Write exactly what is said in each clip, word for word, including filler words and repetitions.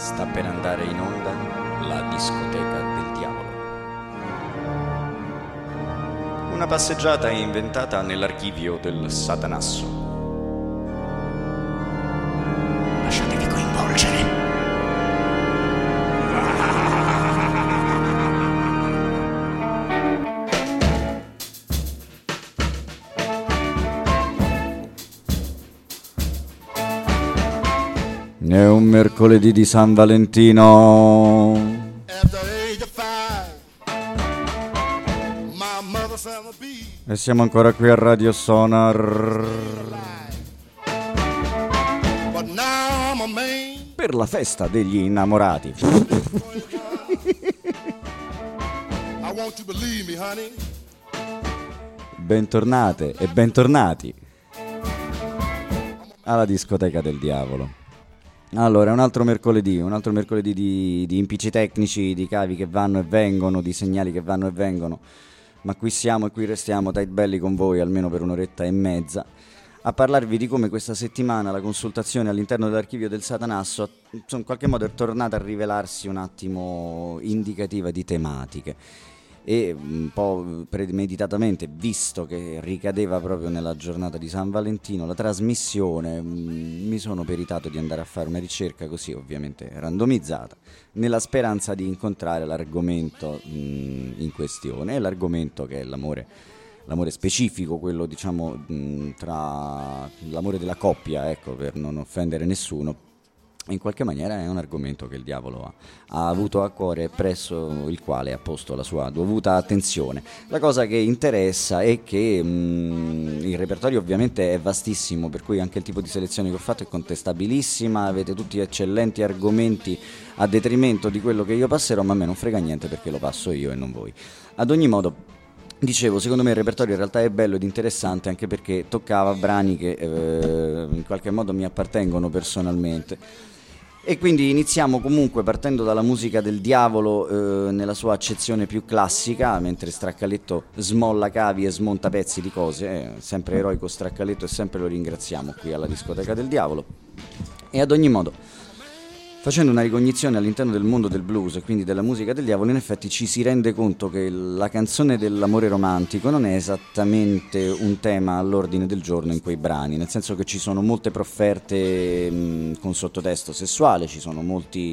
Sta per andare in onda la discoteca del diavolo. Una passeggiata inventata nell'archivio del Satanasso. Lasciatevi coinvolgere. È un mercoledì di San Valentino e siamo ancora qui a Radio Sonar per la festa degli innamorati. Bentornate e bentornati alla discoteca del diavolo. Allora, è un altro mercoledì, un altro mercoledì di, di impicci tecnici, di cavi che vanno e vengono, di segnali che vanno e vengono, ma qui siamo e qui restiamo tight belli con voi almeno per un'oretta e mezza a parlarvi di come questa settimana la consultazione all'interno dell'archivio del Satanasso in qualche modo è tornata a rivelarsi un attimo indicativa di tematiche. E un po' premeditatamente, visto che ricadeva proprio nella giornata di San Valentino la trasmissione, mi sono peritato di andare a fare una ricerca così ovviamente randomizzata, nella speranza di incontrare l'argomento mh, in questione, e l'argomento che è l'amore, l'amore specifico, quello diciamo mh, tra l'amore della coppia, ecco, per non offendere nessuno. In qualche maniera è un argomento che il diavolo ha, ha avuto a cuore e presso il quale ha posto la sua dovuta attenzione. La cosa che interessa è che mh, il repertorio ovviamente è vastissimo, per cui anche il tipo di selezione che ho fatto è contestabilissima, avete tutti eccellenti argomenti a detrimento di quello che io passerò, ma a me non frega niente perché lo passo io e non voi. Ad ogni modo, dicevo, secondo me il repertorio in realtà è bello ed interessante anche perché toccava brani che eh, in qualche modo mi appartengono personalmente. E quindi iniziamo comunque partendo dalla musica del diavolo eh, nella sua accezione più classica, mentre Straccaletto smolla cavi e smonta pezzi di cose, eh, sempre eroico Straccaletto e sempre lo ringraziamo qui alla discoteca del diavolo. E ad ogni modo, facendo una ricognizione all'interno del mondo del blues e quindi della musica del diavolo, in effetti ci si rende conto che la canzone dell'amore romantico non è esattamente un tema all'ordine del giorno in quei brani, nel senso che ci sono molte profferte mh, con sottotesto sessuale, ci sono molti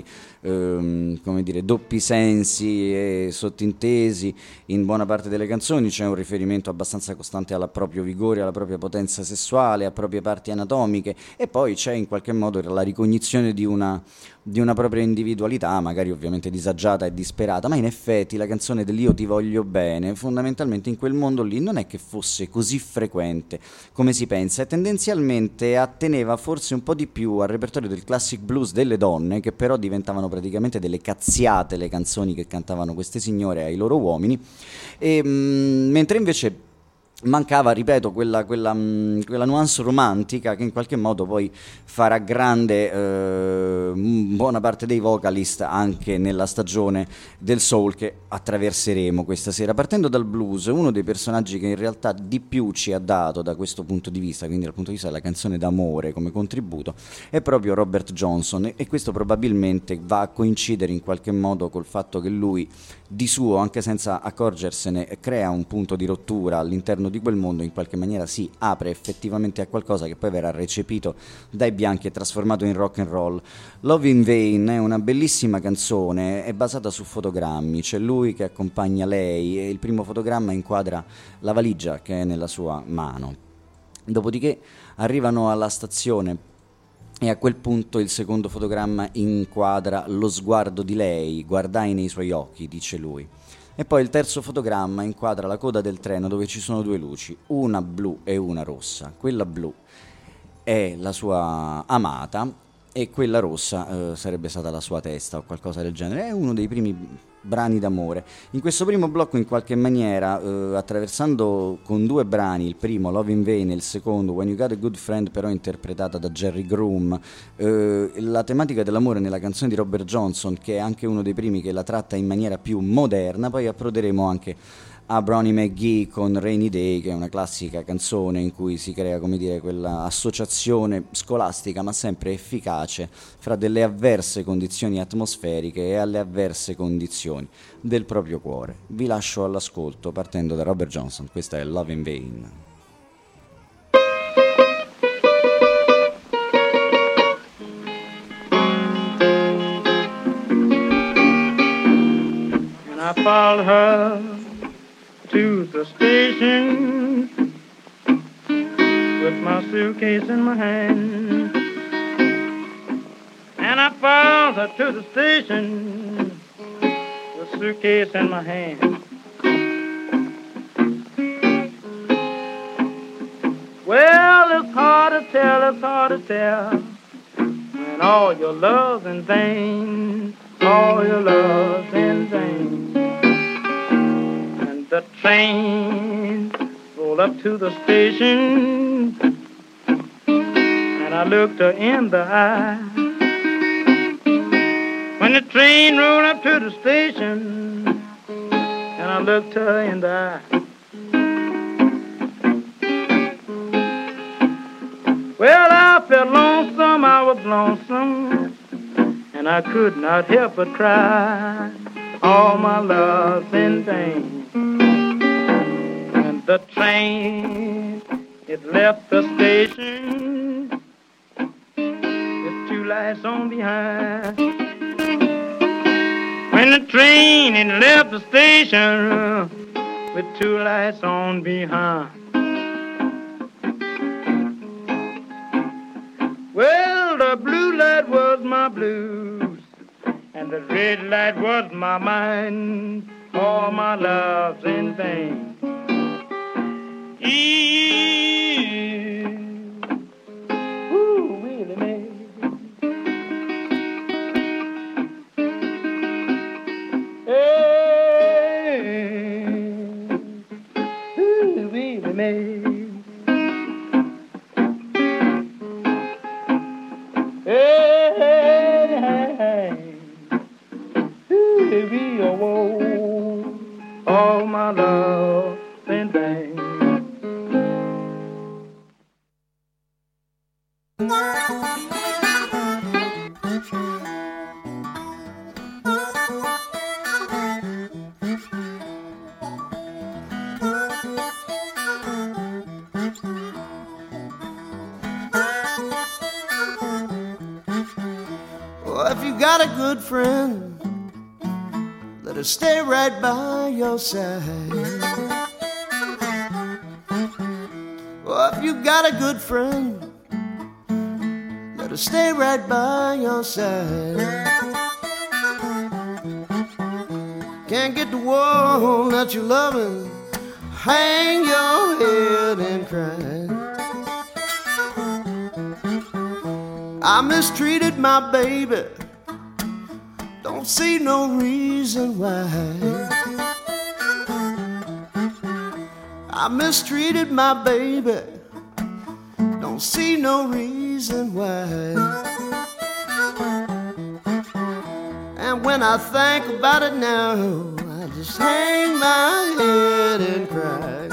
ehm, come dire, doppi sensi e sottintesi in buona parte delle canzoni, c'è un riferimento abbastanza costante al proprio vigore, alla propria potenza sessuale, a proprie parti anatomiche, e poi c'è in qualche modo la ricognizione di una di una propria individualità, magari ovviamente disagiata e disperata, ma in effetti la canzone dell'Io ti voglio bene fondamentalmente in quel mondo lì non è che fosse così frequente come si pensa, e tendenzialmente atteneva forse un po' di più al repertorio del classic blues delle donne, che però diventavano praticamente delle cazziate le canzoni che cantavano queste signore ai loro uomini, e, mh, mentre invece mancava, ripeto, quella, quella, mh, quella nuance romantica che in qualche modo poi farà grande eh, buona parte dei vocalist anche nella stagione del soul che attraverseremo questa sera. Partendo dal blues, uno dei personaggi che in realtà di più ci ha dato da questo punto di vista, quindi dal punto di vista della canzone d'amore come contributo, è proprio Robert Johnson, e questo probabilmente va a coincidere in qualche modo col fatto che lui di suo, anche senza accorgersene, crea un punto di rottura all'interno di quel mondo, in qualche maniera si apre effettivamente a qualcosa che poi verrà recepito dai bianchi e trasformato in rock and roll. Love in Vain è una bellissima canzone, è basata su fotogrammi, c'è lui che accompagna lei e il primo fotogramma inquadra la valigia che è nella sua mano. Dopodiché arrivano alla stazione e a quel punto il secondo fotogramma inquadra lo sguardo di lei, guardai nei suoi occhi, dice lui. E poi il terzo fotogramma inquadra la coda del treno dove ci sono due luci, una blu e una rossa. Quella blu è la sua amata e quella rossa eh, sarebbe stata la sua testa o qualcosa del genere. È uno dei primi brani d'amore. In questo primo blocco in qualche maniera eh, attraversando con due brani, il primo Love in Vain e il secondo When You Got a Good Friend, però interpretata da Jerry Groom, eh, la tematica dell'amore nella canzone di Robert Johnson, che è anche uno dei primi che la tratta in maniera più moderna. Poi approderemo anche a Brownie McGhee con Rainy Day, che è una classica canzone in cui si crea, come dire, quella associazione scolastica ma sempre efficace fra delle avverse condizioni atmosferiche e alle avverse condizioni del proprio cuore. Vi lascio all'ascolto partendo da Robert Johnson, questa è Love in Vain. I followed her to the station with my suitcase in my hand, and I followed her to the station with the suitcase in my hand. Well, it's hard to tell, it's hard to tell, when all your love's in vain, all your love's in vain. The train rolled up to the station, and I looked her in the eye. When the train rolled up to the station, and I looked her in the eye. Well, I felt lonesome, I was lonesome, and I could not help but cry. All my love's in vain. The train, it left the station with two lights on behind. When the train, it left the station with two lights on behind. Well, the blue light was my blues, and the red light was my mind. All my love's in vain. Ooh, Willie Mae. Hey, ooh, Willie Mae. Hey, hey, hey, ooh, we oh, all my love in vain. Oh, if you got a good friend, let her stay right by your side. Oh, if you got a good friend, let her stay right by your side. Can't get the one that you loving, hang your head and cry. I mistreated my baby, don't see no reason why. I mistreated my baby, don't see no reason why. And when I think about it now, I just hang my head and cry.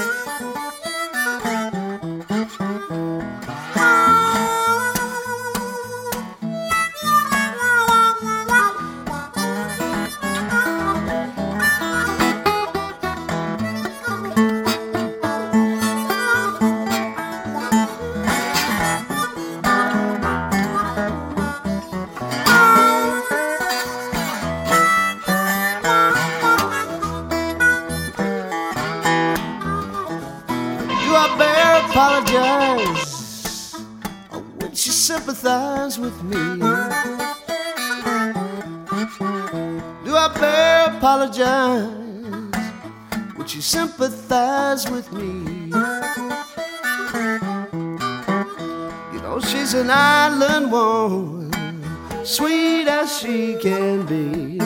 Apologize, or would she sympathize with me? Do I better apologize? Would she sympathize with me? You know she's an island woman, sweet as she can be.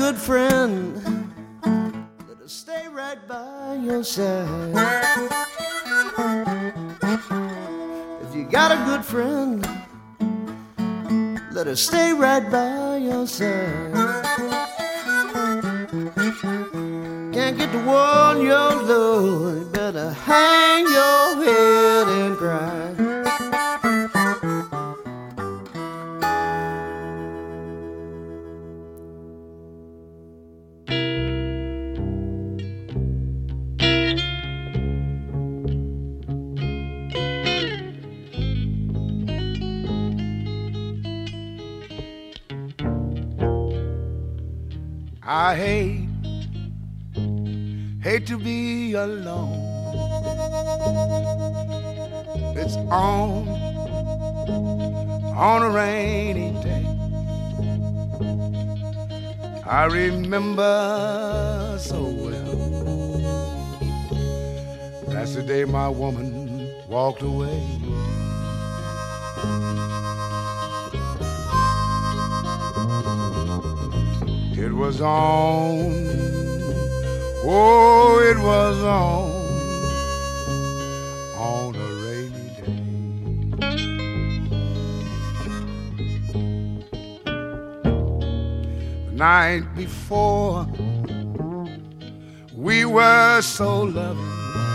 good friend, let her stay right by your side. If you got a good friend, let her stay right by your side. Can't get the one your love, you better hang your head and cry. I hate, hate to be alone. It's on, on a rainy day. I remember so well. That's the day my woman walked away. It was on, oh, it was on, on a rainy day. The night before, we were so loving,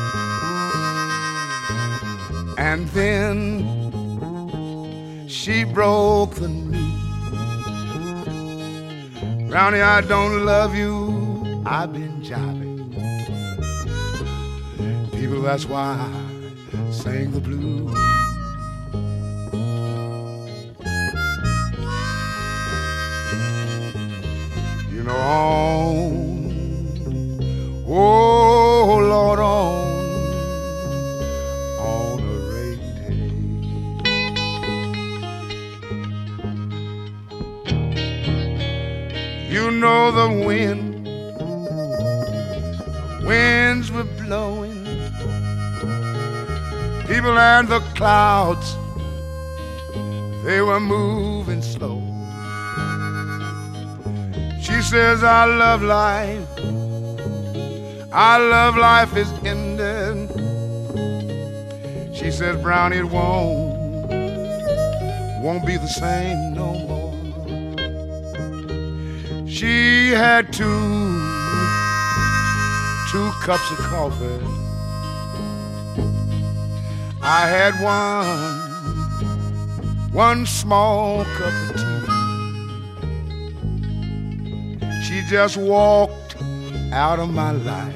and then she broke the news. Brownie, I don't love you, I've been jiving. People, that's why I sing the blues. You know, on, oh Lord, on, on a rainy day. You know the wind, the winds were blowing, people and the clouds, they were moving slow. She says, I love life, I love life is ending. She says, Brownie, it won't, won't be the same no more. She had two, two cups of coffee. I had one, one small cup of tea. She just walked out of my life,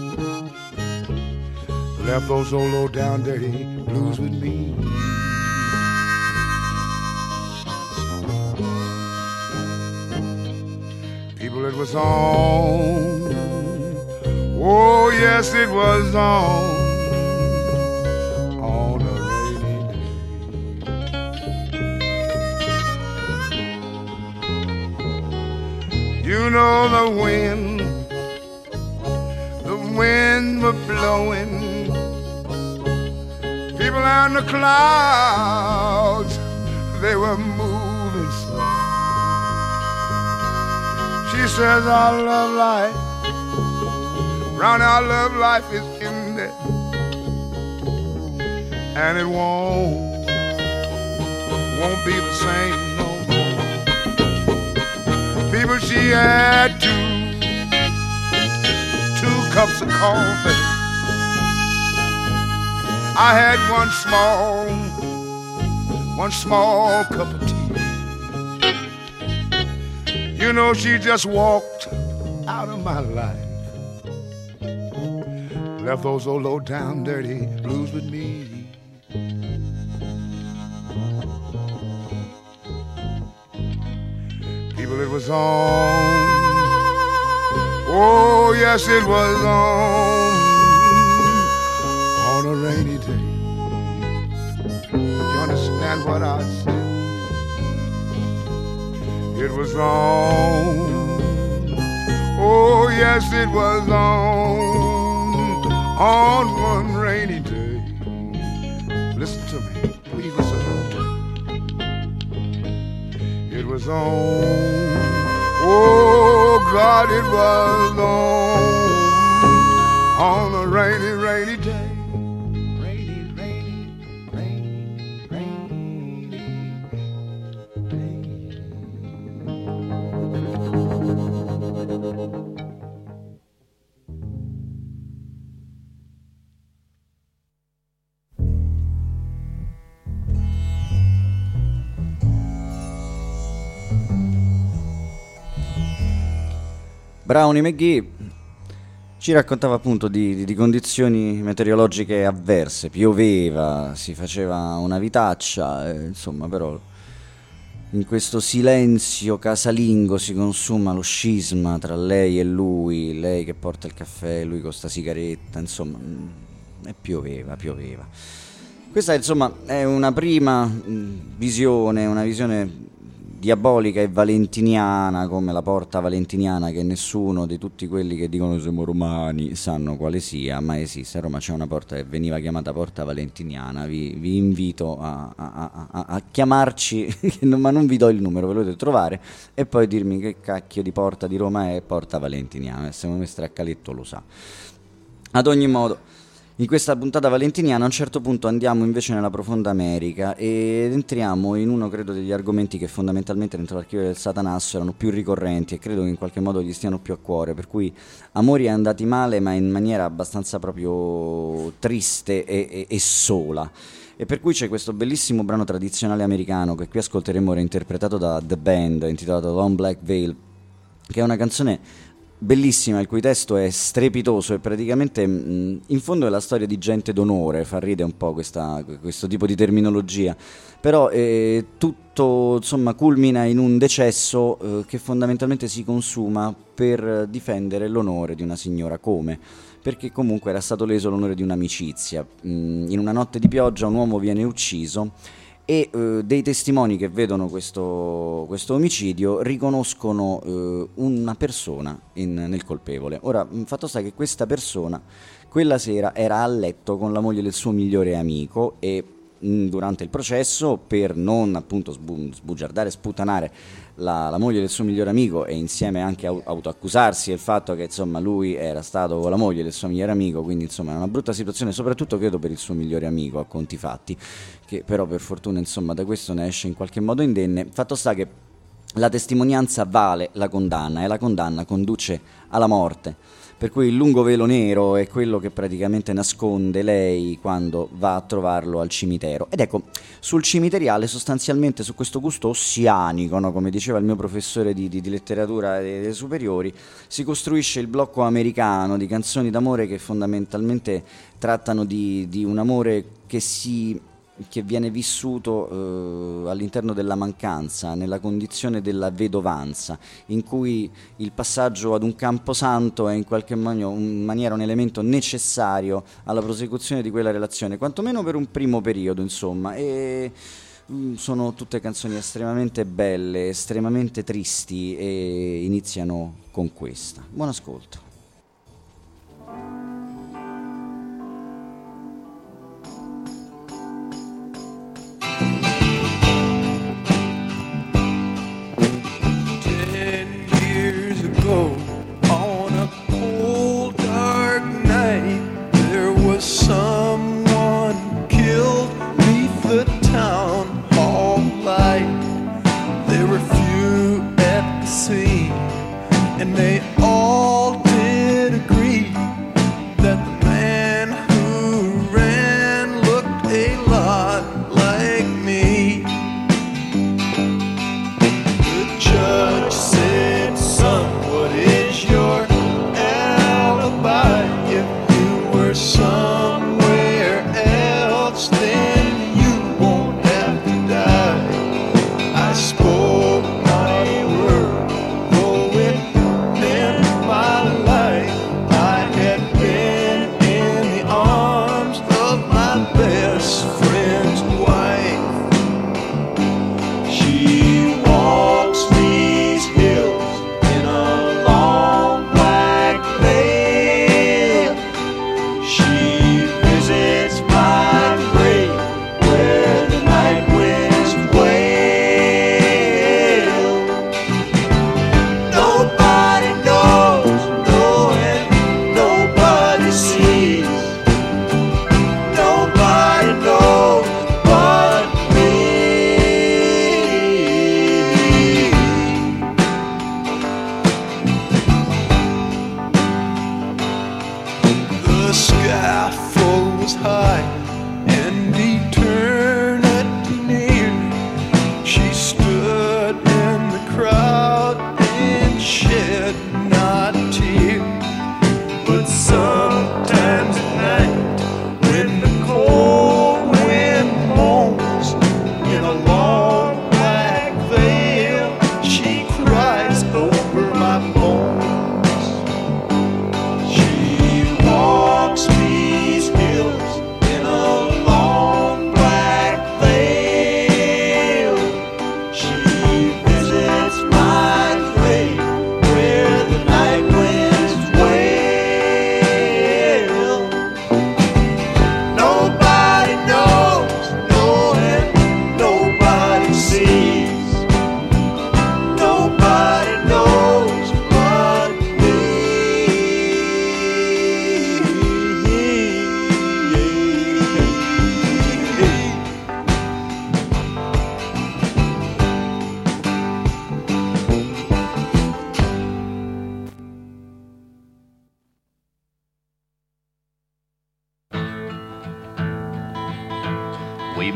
left those old low down dirty blues with me. People, it was on, oh yes it was on, on a rainy day. You know the wind, the wind were blowing, people and the clouds, they were moving slow. She says, I love life, Brownie, I love life is ended, and it won't, won't be the same no more. People, she had two, two cups of coffee. I had one small, one small cup of tea. You know, she just walked out of my life, left those old low down dirty blues with me. People, it was on, oh yes it was on, on a rainy day. You understand what I said? It was on, oh yes it was on, on one rainy day. Listen to me, please listen to me. It was on, oh but it was on, on a rainy, rainy day. Rainy, rainy, rainy, rainy day. Brownie McGhee ci raccontava appunto di, di, di condizioni meteorologiche avverse, pioveva, si faceva una vitaccia, eh, insomma, però in questo silenzio casalingo si consuma lo scisma tra lei e lui, lei che porta il caffè, lui con sta sigaretta, insomma, e pioveva, pioveva. Questa insomma è una prima mh, visione, una visione diabolica e valentiniana, come la porta valentiniana, che nessuno di tutti quelli che dicono siamo romani sanno quale sia, ma esiste. A Roma c'è una porta che veniva chiamata porta valentiniana. Vi, vi invito a, a, a, a chiamarci, ma non vi do il numero, ve lo dovete trovare e poi dirmi che cacchio di porta di Roma è porta valentiniana. Secondo me Straccaletto lo sa. Ad ogni modo, in questa puntata valentiniana a un certo punto andiamo invece nella profonda America ed entriamo in uno, credo, degli argomenti che fondamentalmente dentro l'archivio del Satanasso erano più ricorrenti e credo che in qualche modo gli stiano più a cuore, per cui amori andati male ma in maniera abbastanza proprio triste e, e, e sola. E per cui c'è questo bellissimo brano tradizionale americano che qui ascolteremo reinterpretato da The Band, intitolato Long Black Veil, che è una canzone bellissima, il cui testo è strepitoso e praticamente mh, in fondo è la storia di gente d'onore, fa ridere un po' questa, questo tipo di terminologia, però eh, tutto insomma culmina in un decesso eh, che fondamentalmente si consuma per difendere l'onore di una signora, come? Perché comunque era stato leso l'onore di un'amicizia. Mh, in una notte di pioggia un uomo viene ucciso e eh, dei testimoni che vedono questo, questo omicidio riconoscono eh, una persona in, nel colpevole. Ora, fatto sta che questa persona quella sera era a letto con la moglie del suo migliore amico e mh, durante il processo, per non appunto sbu- sbugiardare, sputanare la, la moglie del suo migliore amico e insieme anche au- autoaccusarsi del fatto che insomma lui era stato con la moglie del suo migliore amico, quindi insomma è una brutta situazione, soprattutto credo per il suo migliore amico, a conti fatti, che però per fortuna insomma da questo ne esce in qualche modo indenne. Fatto sta che la testimonianza vale la condanna e la condanna conduce alla morte, per cui il lungo velo nero è quello che praticamente nasconde lei quando va a trovarlo al cimitero. Ed ecco, sul cimiteriale sostanzialmente, su questo gusto ossianico, no? Come diceva il mio professore di, di, di letteratura delle superiori, si costruisce il blocco americano di canzoni d'amore che fondamentalmente trattano di, di un amore che si... che viene vissuto eh, all'interno della mancanza, nella condizione della vedovanza, in cui il passaggio ad un camposanto è in qualche modo, in maniera un elemento necessario alla prosecuzione di quella relazione, quantomeno per un primo periodo, insomma. E mm, sono tutte canzoni estremamente belle, estremamente tristi e iniziano con questa. Buon ascolto. On a cold dark night, there was someone killed beneath the town hall light. There were few at the scene, and they all did agree that the man who ran looked a lot like me. The judge said, "Son, what is your alibi? If you were somewhere else, then you won't have to die." I spoke my word, though it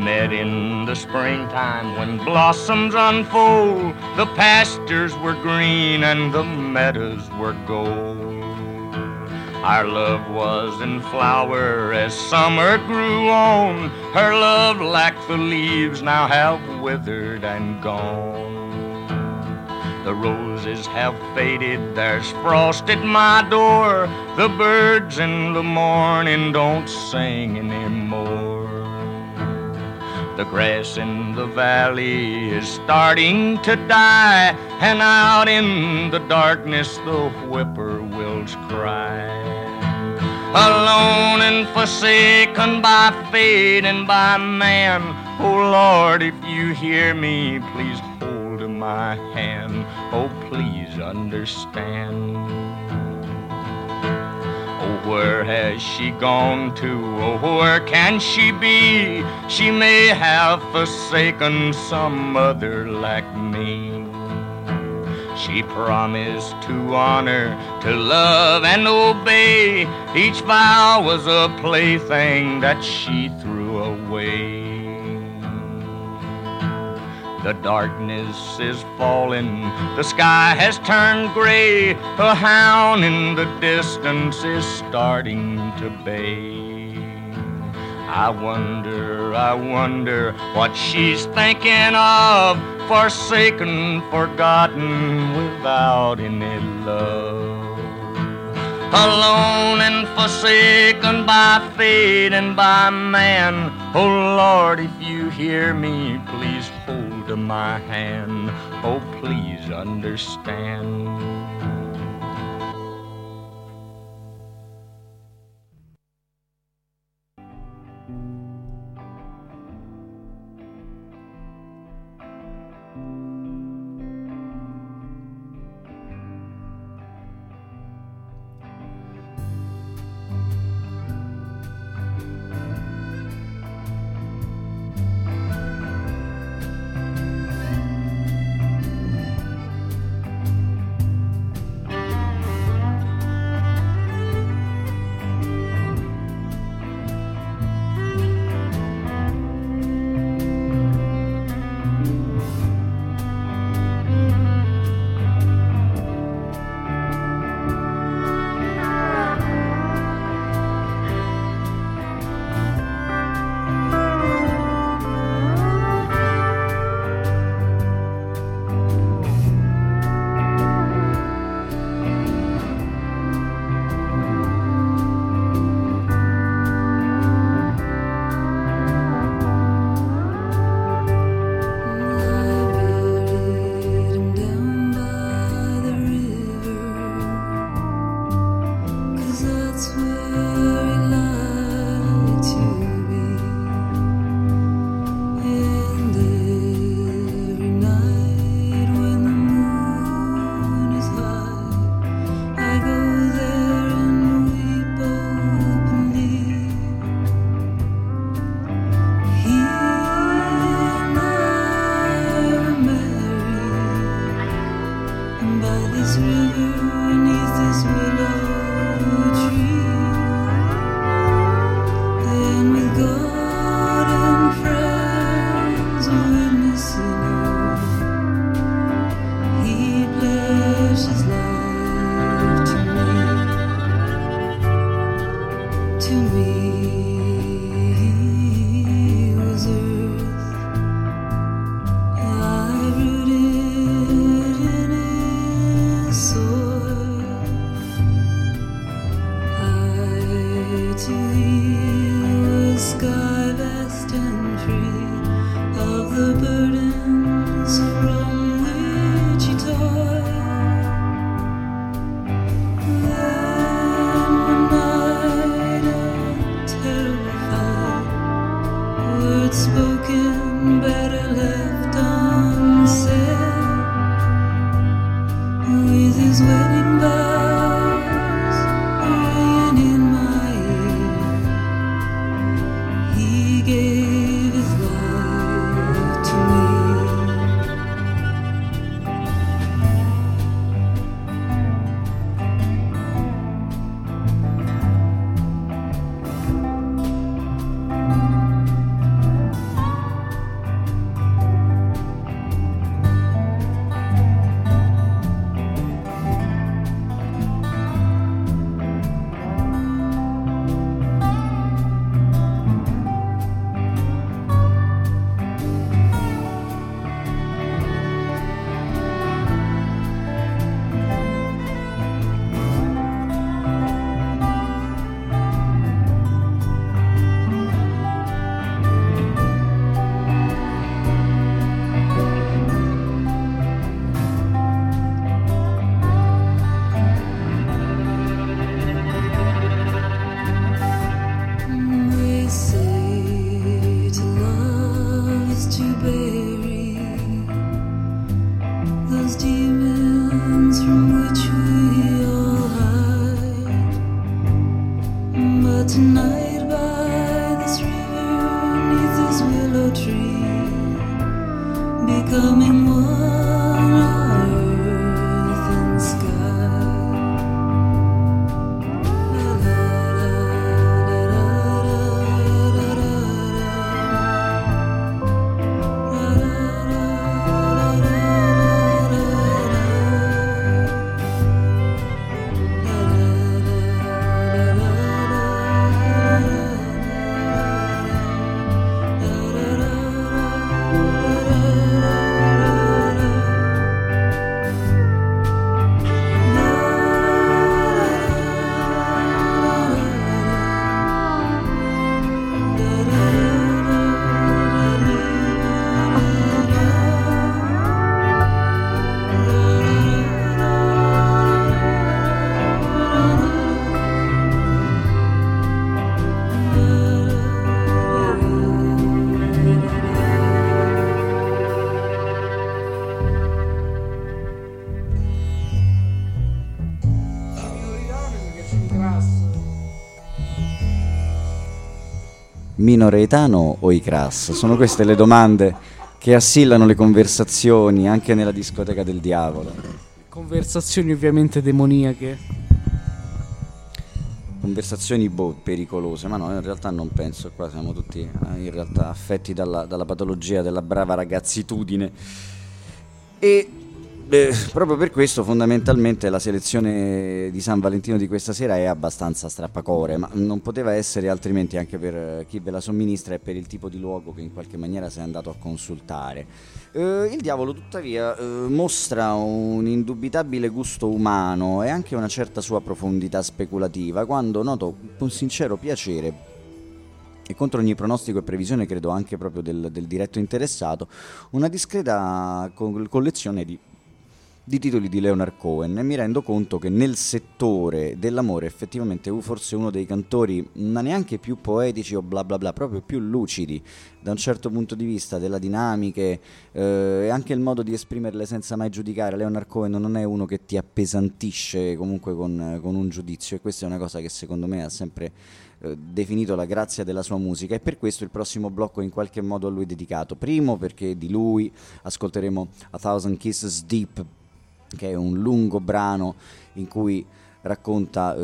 met in the springtime when blossoms unfold. The pastures were green and the meadows were gold. Our love was in flower as summer grew on. Her love, like the leaves, now have withered and gone. The roses have faded, there's frost at my door. The birds in the morning don't sing anymore. The grass in the valley is starting to die, and out in the darkness the whippoorwills cry. Alone and forsaken by fate and by man, oh Lord, if you hear me, please hold my hand. Oh, please understand. Oh, where has she gone to? Oh, where can she be? She may have forsaken some other like me. She promised to honor, to love and obey. Each vow was a plaything that she threw away. The darkness is falling, the sky has turned gray. A hound in the distance is starting to bay. I wonder, I wonder what she's thinking of, forsaken, forgotten, without any love. Alone and forsaken by fate and by man, oh Lord, if you hear me, please hold my hand. Oh, please understand. He gave his life to me. bury those demons from which we all hide. But tonight by this river, neath this willow tree, becoming one earth and sky. Minore Etano o i Crass? Sono queste le domande che assillano le conversazioni anche nella discoteca del diavolo. Conversazioni ovviamente demoniache. Conversazioni boh, pericolose, ma no, in realtà non penso, qua siamo tutti eh, in realtà affetti dalla, dalla patologia della brava ragazzitudine. E eh, proprio per questo fondamentalmente la selezione di San Valentino di questa sera è abbastanza strappacore, ma non poteva essere altrimenti anche per chi ve la somministra e per il tipo di luogo che in qualche maniera si è andato a consultare. Eh, il diavolo tuttavia eh, mostra un indubitabile gusto umano e anche una certa sua profondità speculativa quando noto con sincero piacere e contro ogni pronostico e previsione credo anche proprio del, del diretto interessato una discreta co- collezione di di titoli di Leonard Cohen, e mi rendo conto che nel settore dell'amore effettivamente fu forse uno dei cantori ma neanche più poetici o bla bla bla, proprio più lucidi da un certo punto di vista della dinamiche eh, e anche il modo di esprimerle senza mai giudicare. Leonard Cohen non è uno che ti appesantisce comunque con, con un giudizio, e questa è una cosa che secondo me ha sempre eh, definito la grazia della sua musica, e per questo il prossimo blocco in qualche modo a lui dedicato. Primo perché di lui ascolteremo A Thousand Kisses Deep, che è un lungo brano in cui racconta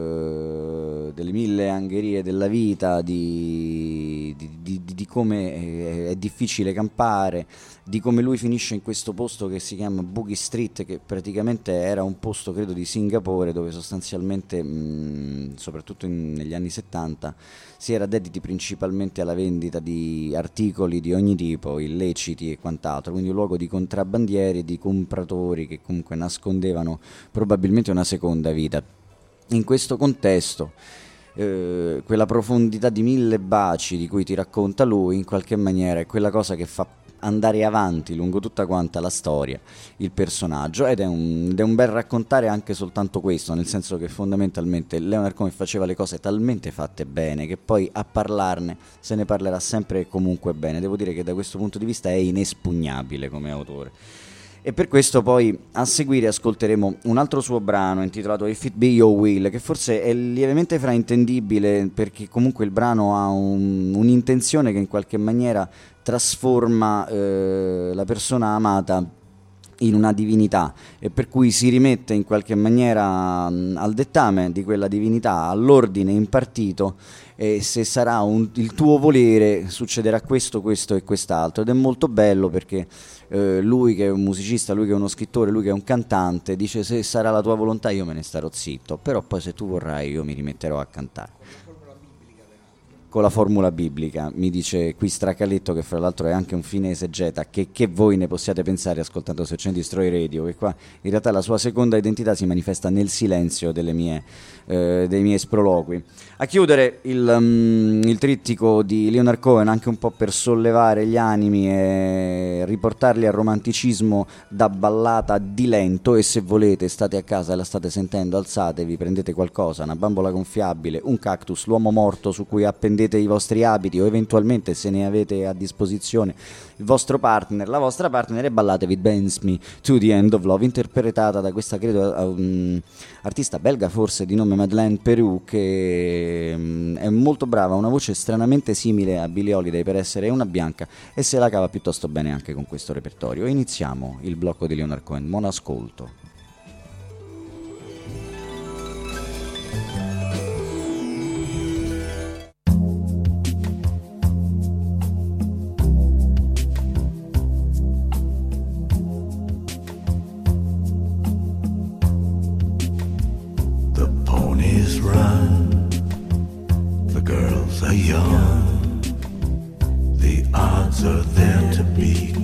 eh, delle mille angherie della vita, di, di, di, di come è, è difficile campare, di come lui finisce in questo posto che si chiama Boogie Street, che praticamente era un posto credo di Singapore dove sostanzialmente mh, soprattutto in, negli anni settanta si era dediti principalmente alla vendita di articoli di ogni tipo, illeciti e quant'altro, quindi un luogo di contrabbandieri e di compratori che comunque nascondevano probabilmente una seconda vita. In questo contesto eh, quella profondità di mille baci di cui ti racconta lui in qualche maniera è quella cosa che fa andare avanti lungo tutta quanta la storia il personaggio, ed è un, ed è un bel raccontare anche soltanto questo, nel senso che fondamentalmente Leonard Cohen faceva le cose talmente fatte bene che poi a parlarne se ne parlerà sempre e comunque bene. Devo dire che da questo punto di vista è inespugnabile come autore. E per questo poi a seguire ascolteremo un altro suo brano intitolato If It Be Your Will, che forse è lievemente fraintendibile perché comunque il brano ha un, un'intenzione che in qualche maniera trasforma eh, la persona amata in una divinità, e per cui si rimette in qualche maniera mh, al dettame di quella divinità, all'ordine impartito, e se sarà un, il tuo volere succederà questo, questo e quest'altro. Ed è molto bello perché eh, lui che è un musicista, lui che è uno scrittore, lui che è un cantante dice: se sarà la tua volontà io me ne starò zitto, però poi se tu vorrai io mi rimetterò a cantare. Con la formula biblica, mi dice qui Stracaletto, che fra l'altro è anche un fine esegeta, che, che voi ne possiate pensare ascoltando Search and Destroy Radio, che qua in realtà la sua seconda identità si manifesta nel silenzio delle mie, eh, dei miei sproloqui. A chiudere il, um, il trittico di Leonard Cohen, anche un po' per sollevare gli animi e riportarli al romanticismo da ballata di lento, e se volete state a casa e la state sentendo, alzatevi, prendete qualcosa, una bambola gonfiabile, un cactus, l'uomo morto su cui appendete stendete i vostri abiti o eventualmente se ne avete a disposizione il vostro partner, la vostra partner, e ballatevi Dance Me to the End of Love, interpretata da questa credo um, artista belga forse di nome Madeleine Peru, che um, è molto brava, ha una voce stranamente simile a Billie Holiday per essere una bianca e se la cava piuttosto bene anche con questo repertorio. Iniziamo il blocco di Leonard Cohen, buon ascolto. Run, the girls are young, the odds are there to beat.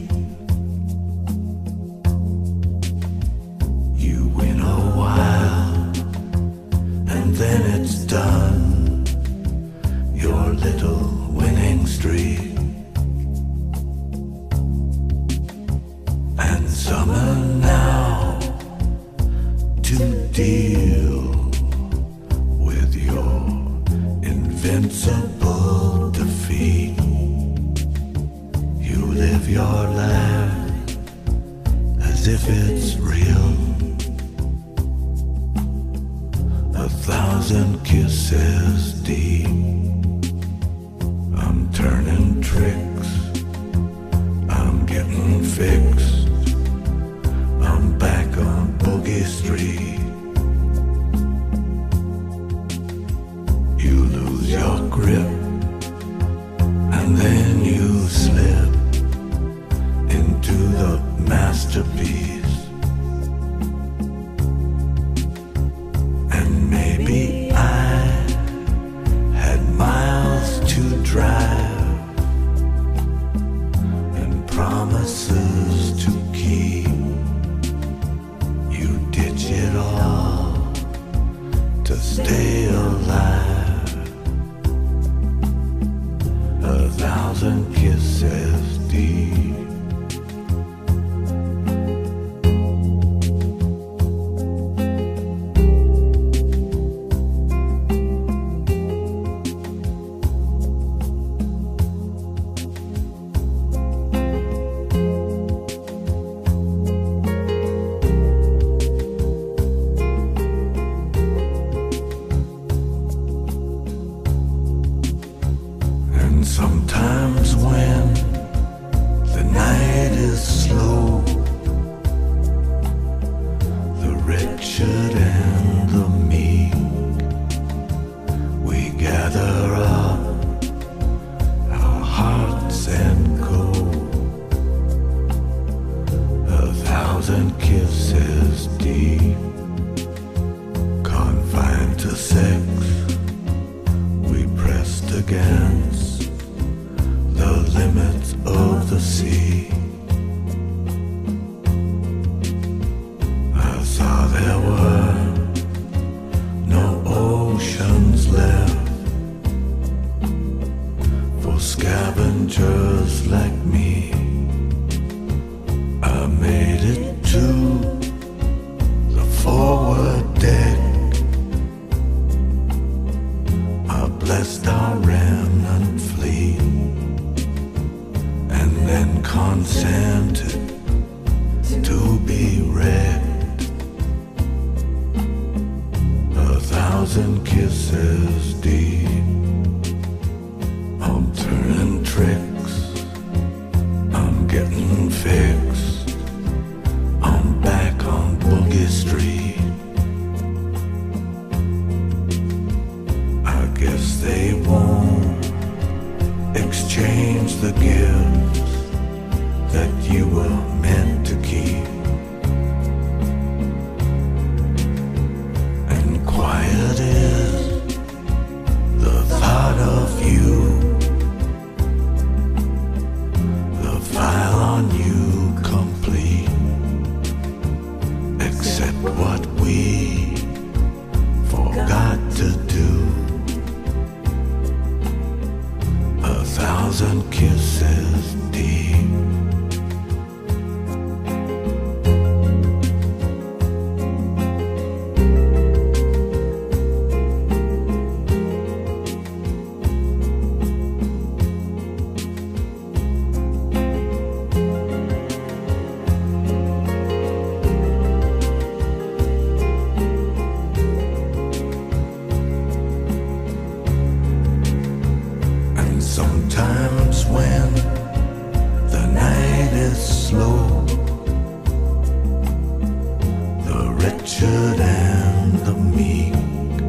You win a while, and then it's done, your little winning streak. And summer now to deal invincible defeat. You live your life as if it's real. A thousand kisses deep. I'm turning tricks, I'm getting fixed, I'm back on Boogie Street. You lose your grip, and then you slip into the masterpiece. And maybe I had miles to drive and promises to keep. You ditch it all to stay alive. A thousand kisses deep. Sometimes when the night is slow, the wretched and the meek, we gather up our hearts and go. A thousand kisses deep, confined to sex, we pressed against the limits of the sea. I saw there were no oceans left for scavengers like me. I made it to the forward deck. I blessed our remnant fleet, then consented to be wrecked. A thousand kisses deep. I'm turning tricks, I'm getting fixed, I'm back on Boogie Street. I guess they won't exchange the gifts that you were meant to keep. And quiet is the thought of you, the file on you complete, except what we forgot to do. A thousand kisses slow. The wretched and the meek,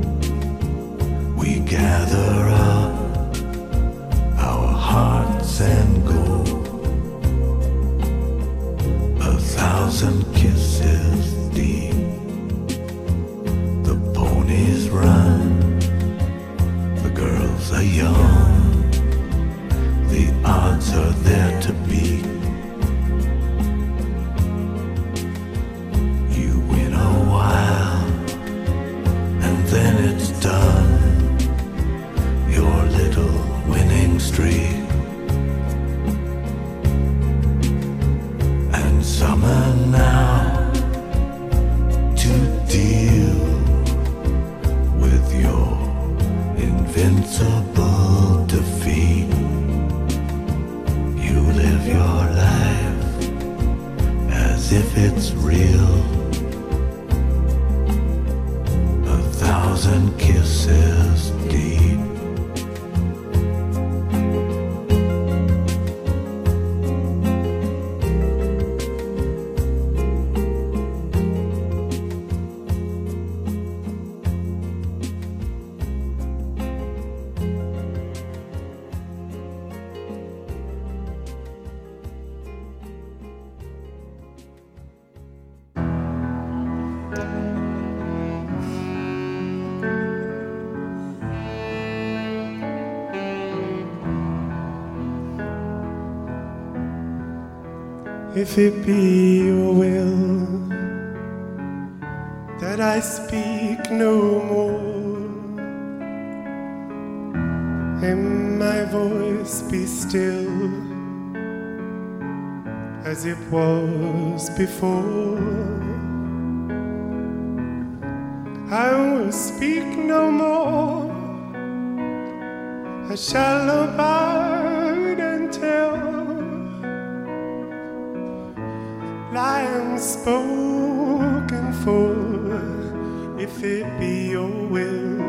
we gather up our hearts and go. A thousand kisses deep, the ponies run, the girls are young, the odds are there to beat. You win a while, and then it's done, your little winning streak. And summer now to deal with your invincible defeat. You live your life as if it's real. A thousand kisses deep. If it be your will that I speak no more, and my voice be still as it was before, I will speak no more. I shall abide and tell lying spoken for, if it be your will.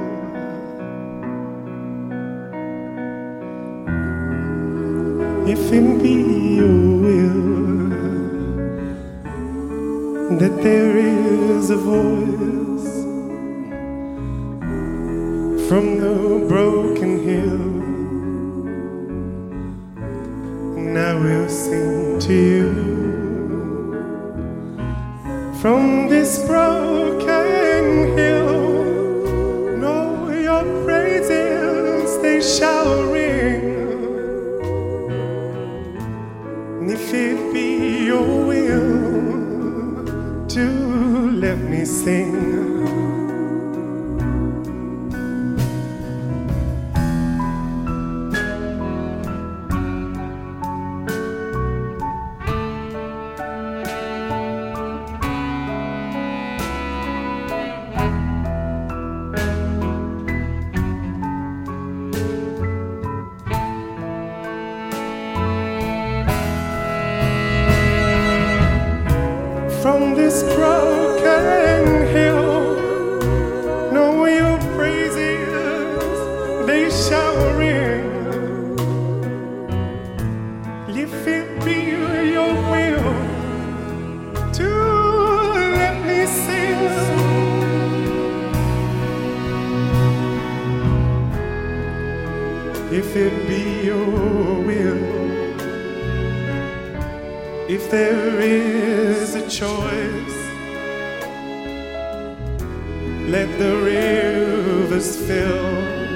If it be your will that there is a voice from the broken hill, and I will sing to you. From this broken hill, know your praises, they shall ring. And if it be your will to let me sing, from this broken hill, know your praises, they shall ring. If it be your will to let me sing, if it be your will, if there is a choice, let the rivers fill,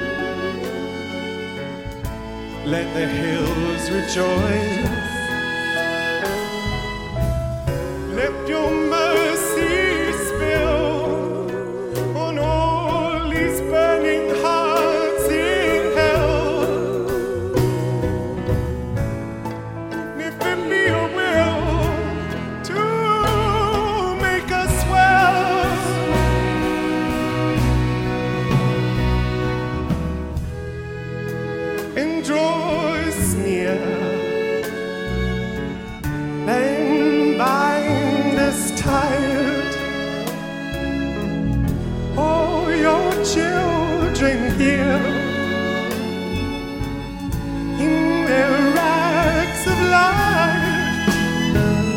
let the hills rejoice, let your mercy spill on all these burning hearts in hell. And if it be your will to make us well, and draw us near, and bind us tight, all your children here in their rags of light.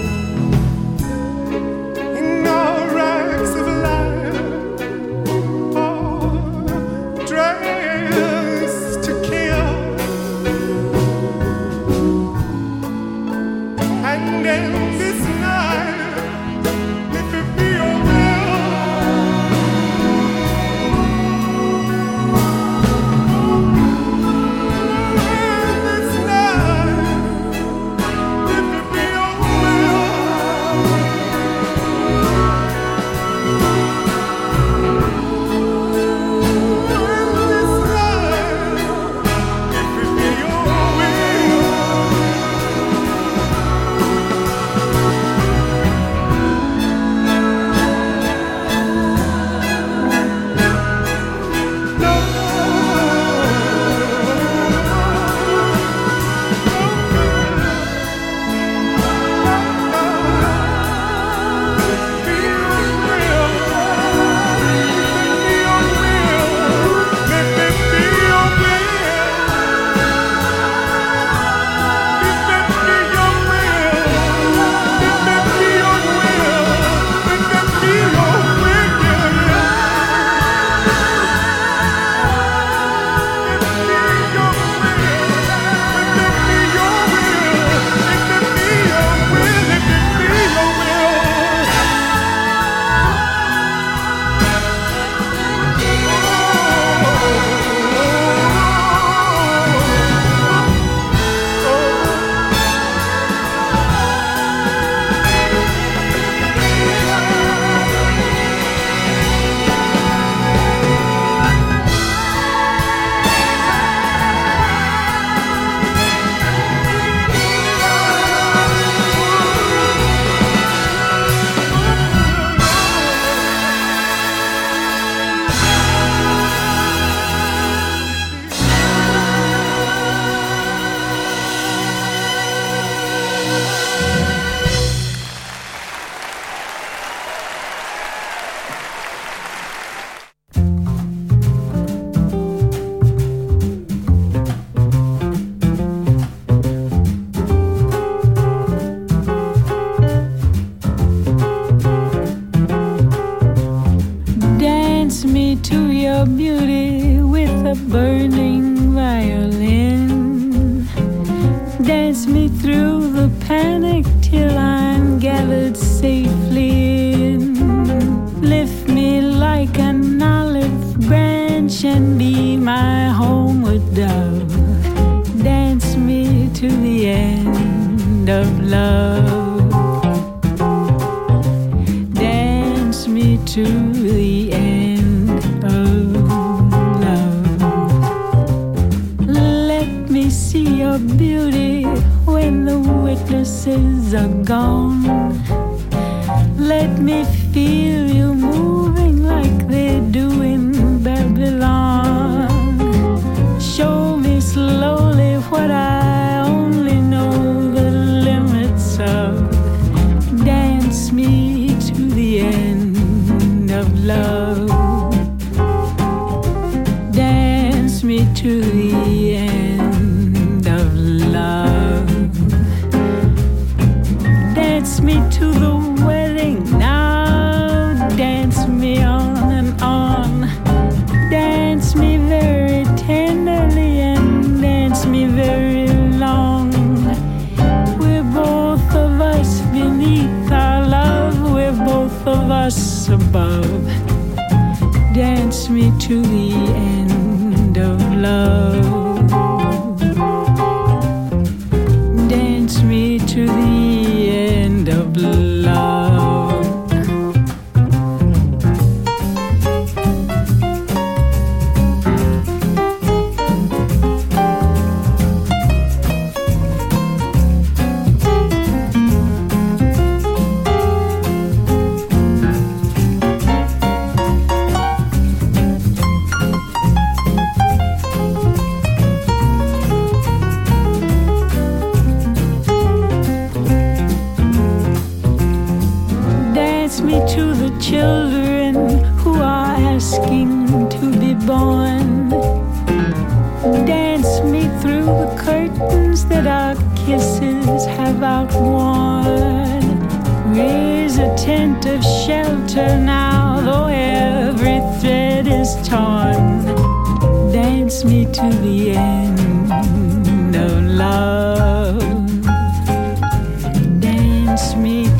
Dance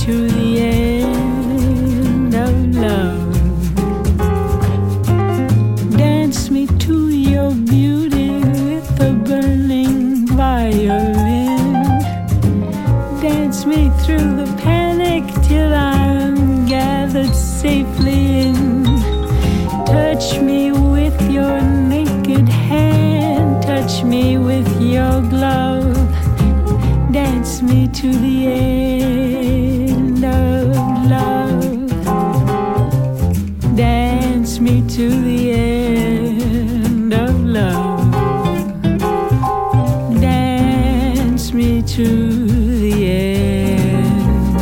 to the end of love. Dance me to your beauty with a burning violin. Dance me through the panic till I'm gathered safely in. Touch me with your naked hand, touch me with your glove. Dance me to the end of love. Dance me to the end of love. Dance me to the end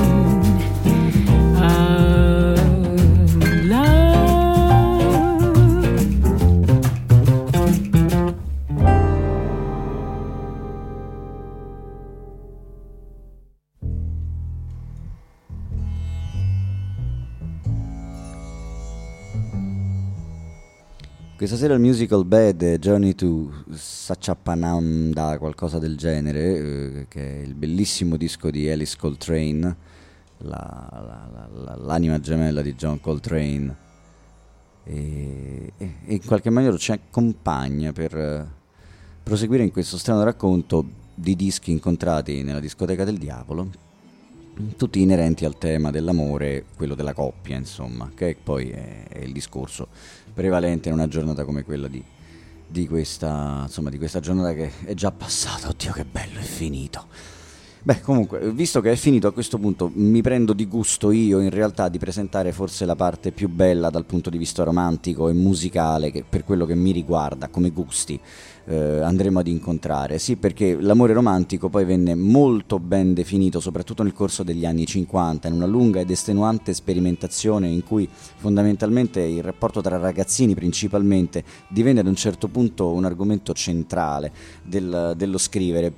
of love. Questa sera il musical Bad è Journey to Satchidananda, qualcosa del genere, eh, che è il bellissimo disco di Alice Coltrane, la, la, la, l'anima gemella di John Coltrane, e, e, e in qualche maniera ci accompagna per eh, proseguire in questo strano racconto di dischi incontrati nella discoteca del diavolo, tutti inerenti al tema dell'amore, quello della coppia, insomma, che poi è, è il discorso prevalente in una giornata come quella di, di questa, insomma, di questa giornata che è già passata. Oddio, che bello, è finito. Beh, comunque, visto che è finito, a questo punto mi prendo di gusto io in realtà di presentare forse la parte più bella dal punto di vista romantico e musicale, che per quello che mi riguarda come gusti eh, andremo ad incontrare. Sì, perché l'amore romantico poi venne molto ben definito soprattutto nel corso degli anni cinquanta, in una lunga ed estenuante sperimentazione in cui fondamentalmente il rapporto tra ragazzini principalmente divenne ad un certo punto un argomento centrale del, dello scrivere.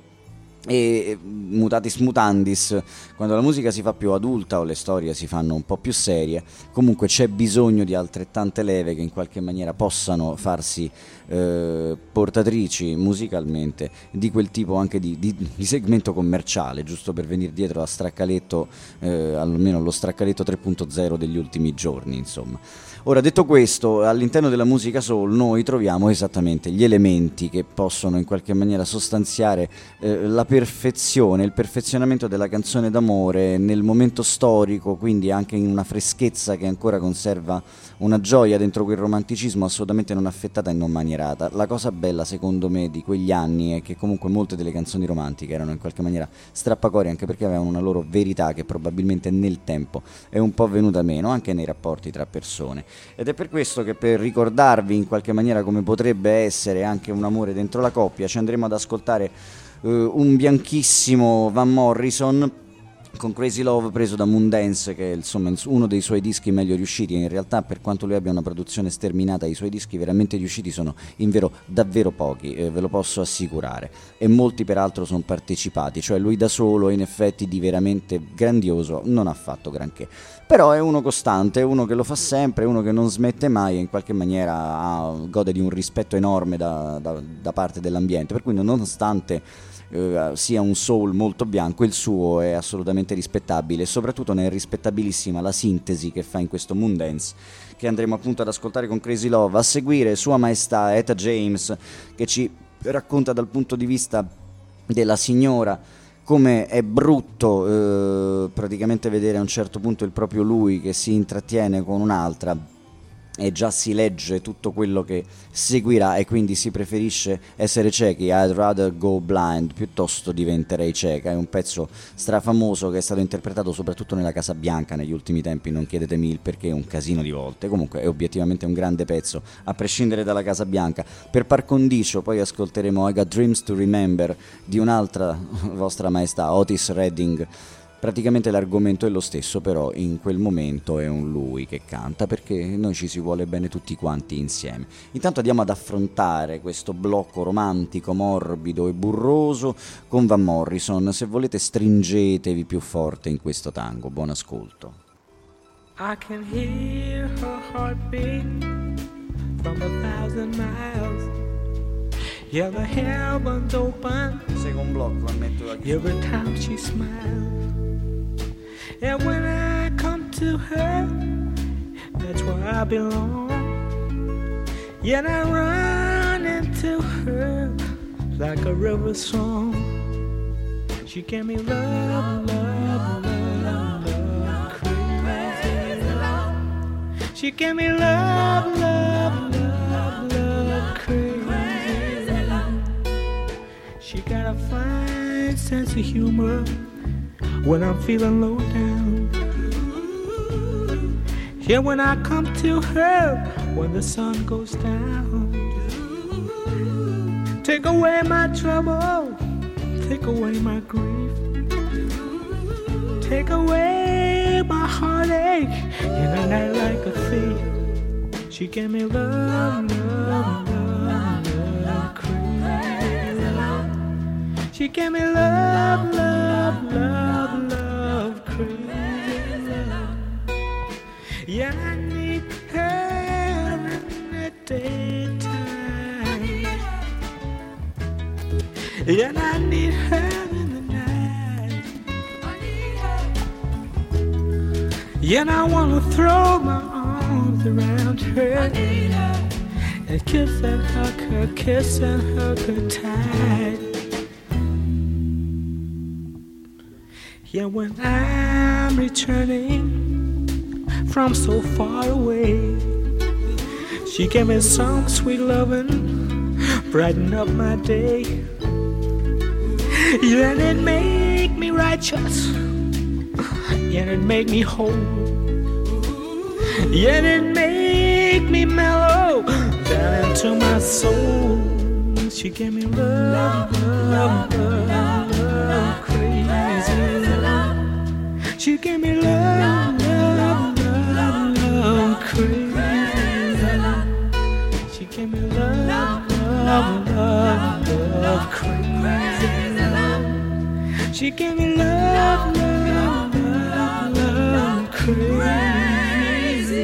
E mutatis mutandis, quando la musica si fa più adulta o le storie si fanno un po' più serie, comunque c'è bisogno di altrettante leve che in qualche maniera possano farsi eh, portatrici musicalmente di quel tipo anche di, di, di segmento commerciale, giusto per venire dietro a straccaletto, eh, almeno lo straccaletto tre punto zero degli ultimi giorni, insomma. Ora, detto questo, all'interno della musica soul noi troviamo esattamente gli elementi che possono in qualche maniera sostanziare eh, la perfezione, il perfezionamento della canzone d'amore nel momento storico, quindi anche in una freschezza che ancora conserva una gioia dentro quel romanticismo assolutamente non affettata e non manierata. La cosa bella secondo me di quegli anni è che comunque molte delle canzoni romantiche erano in qualche maniera strappacori, anche perché avevano una loro verità che probabilmente nel tempo è un po' venuta meno anche nei rapporti tra persone. Ed è per questo che, per ricordarvi in qualche maniera come potrebbe essere anche un amore dentro la coppia, ci andremo ad ascoltare uh, un bianchissimo Van Morrison con Crazy Love, preso da Moondance, che è insomma uno dei suoi dischi meglio riusciti. In realtà, per quanto lui abbia una produzione sterminata, i suoi dischi veramente riusciti sono in vero davvero pochi, eh, ve lo posso assicurare, e molti peraltro sono partecipati, cioè lui da solo in effetti di veramente grandioso non ha fatto granché, però è uno costante, è uno che lo fa sempre, è uno che non smette mai e in qualche maniera ha, gode di un rispetto enorme da, da, da parte dell'ambiente, per cui nonostante Uh, sia un soul molto bianco, il suo è assolutamente rispettabile, e soprattutto ne è rispettabilissima la sintesi che fa in questo Moondance, che andremo appunto ad ascoltare con Crazy Love. A seguire Sua Maestà Etta James, che ci racconta dal punto di vista della signora come è brutto eh, praticamente vedere a un certo punto il proprio lui che si intrattiene con un'altra, e già si legge tutto quello che seguirà, e quindi si preferisce essere ciechi. I'd rather go blind, piuttosto diventerei cieca. È un pezzo strafamoso che è stato interpretato soprattutto nella Casa Bianca negli ultimi tempi, non chiedetemi il perché, un casino di volte. Comunque è obiettivamente un grande pezzo, a prescindere dalla Casa Bianca. Per par condicio poi ascolteremo I Got Dreams to Remember di un'altra vostra maestà, Otis Redding. Praticamente l'argomento è lo stesso, però in quel momento è un lui che canta, perché noi ci si vuole bene tutti quanti insieme. Intanto andiamo ad affrontare questo blocco romantico, morbido e burroso con Van Morrison. Se volete stringetevi più forte in questo tango. Buon ascolto. I can hear her heartbeat from a thousand miles. Yeah, the heavens open. Secondo blocco, ammetto da every time she smiles. And when to her, that's where I belong. Yet I run into her like a river song. She gave me love, love, love, love, crazy love. She gave me love, love, love, love, crazy love. She got a fine sense of humor when I'm feeling low down. Yeah, when I come to her when the sun goes down. Take away my trouble, take away my grief, take away my heartache in a night like a thief. She gave me love, love, love, love, crazy love. She gave me love, love, love, love, crazy love. Yeah, I need her in the daytime. Yeah, I need her in the night. Yeah, and I wanna throw my arms around her and kiss and hug her, kiss and hug her tight. Yeah, when I'm returning from so far away, she gave me some sweet loving, brighten up my day. Yeah, and it make me righteous, yeah, and it make me whole, yeah, and it make me mellow down into my soul. She gave me love, love, love, love, crazy love. She gave me love, love, love, love, crazy love. She gave me love, love, love, love, crazy love. She gave me love, love, love, love, crazy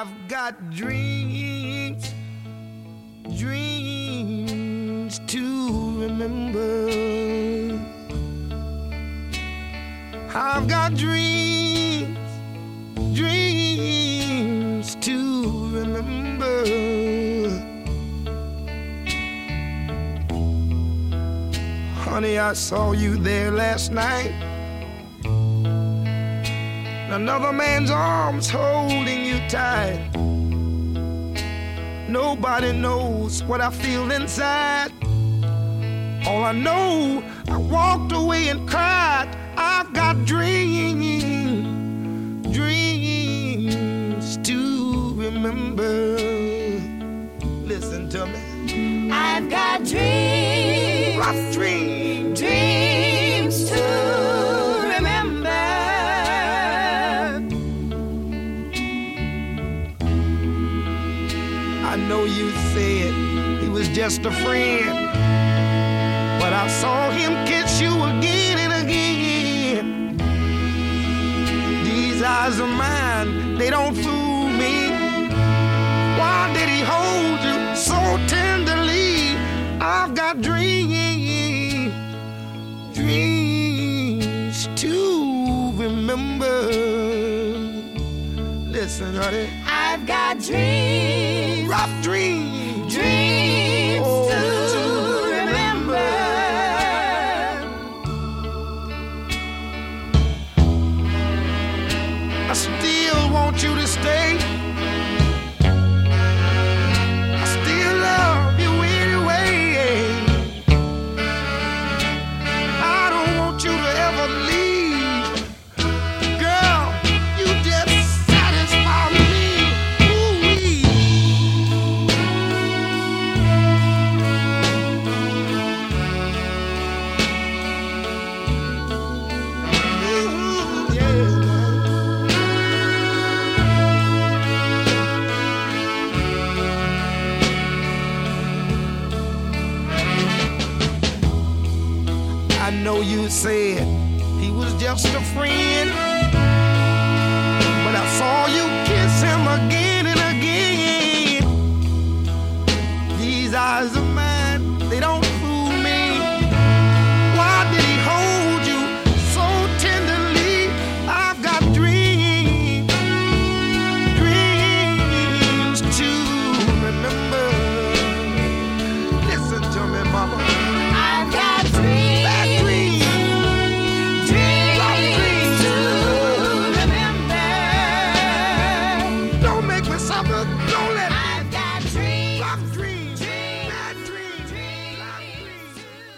Dreams, dreams to remember. I've got dreams, dreams to remember. Honey, I saw you there last night. Another man's arms holding you tight. Nobody knows what I feel inside. All I know, I walked away and cried. I've got dreams, dreams to remember. Listen to me. I've got dreams, rough dreams, dreams to remember. I know you said he was just a friend, but I saw him kiss you again and again. These eyes of mine, they don't fool me. Why did he hold you so tenderly? I've got dreams, dreams to remember. Listen, honey. I've got dreams, rough dreams, dreams oh, to remember. I still want you to stay. I still love you anyway. I don't want you to ever leave. Girl, you just satisfy me. Ooh-wee. Ooh, yeah. I know you said he was just a friend, but I saw you kiss him again and again. These eyes of mine, they don't fool me. Why did he hold you so tenderly? I've got dreams, dreams to remember. Listen to me, mama. I've got dreams, Bad dreams. dreams to remember. Don't make me suffer. Don't let I've got dreams, rough dreams, bad dreams, rough dreams.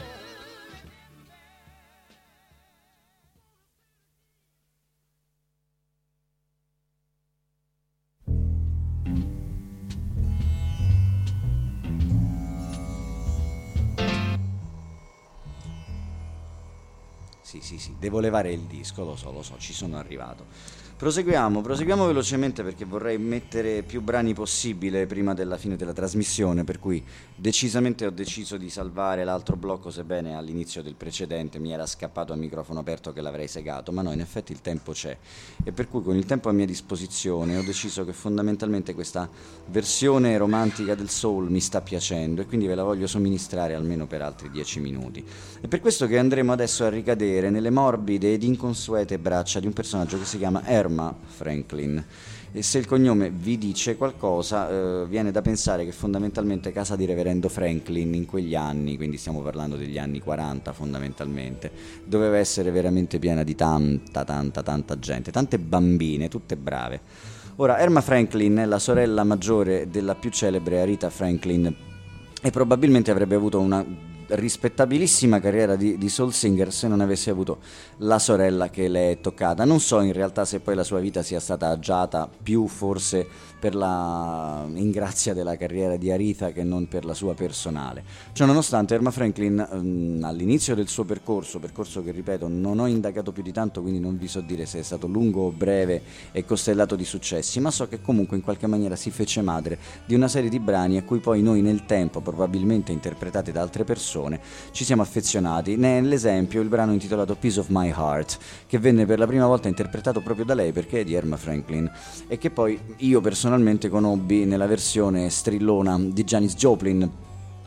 Sì, sì, sì, devo levare il disco, lo so, lo so, ci sono arrivato. Proseguiamo, proseguiamo velocemente perché vorrei mettere più brani possibile prima della fine della trasmissione, per cui decisamente ho deciso di salvare l'altro blocco, sebbene all'inizio del precedente mi era scappato a microfono aperto che l'avrei segato, ma no, in effetti il tempo c'è, e per cui con il tempo a mia disposizione ho deciso che fondamentalmente questa versione romantica del soul mi sta piacendo e quindi ve la voglio somministrare almeno per altri dieci minuti. È per questo che andremo adesso a ricadere nelle morbide ed inconsuete braccia di un personaggio che si chiama Erma Franklin. E se il cognome vi dice qualcosa, eh, viene da pensare che fondamentalmente casa di reverendo Franklin in quegli anni, quindi stiamo parlando degli anni quaranta fondamentalmente, doveva essere veramente piena di tanta, tanta, tanta gente, tante bambine, tutte brave. Ora, Erma Franklin è la sorella maggiore della più celebre Aretha Franklin e probabilmente avrebbe avuto una rispettabilissima carriera di, di soul singer se non avesse avuto la sorella che le è toccata. Non so in realtà se poi la sua vita sia stata agiata più forse per la ingrazia della carriera di Aretha che non per la sua personale. Cioè, nonostante Erma Franklin um, all'inizio del suo percorso, percorso che ripeto non ho indagato più di tanto, quindi non vi so dire se è stato lungo o breve e costellato di successi, ma so che comunque in qualche maniera si fece madre di una serie di brani a cui poi noi nel tempo, probabilmente interpretati da altre persone, ci siamo affezionati. Nell'esempio il brano intitolato Piece of My Heart, che venne per la prima volta interpretato proprio da lei perché è di Erma Franklin e che poi io personalmente conobbi nella versione strillona di Janis Joplin,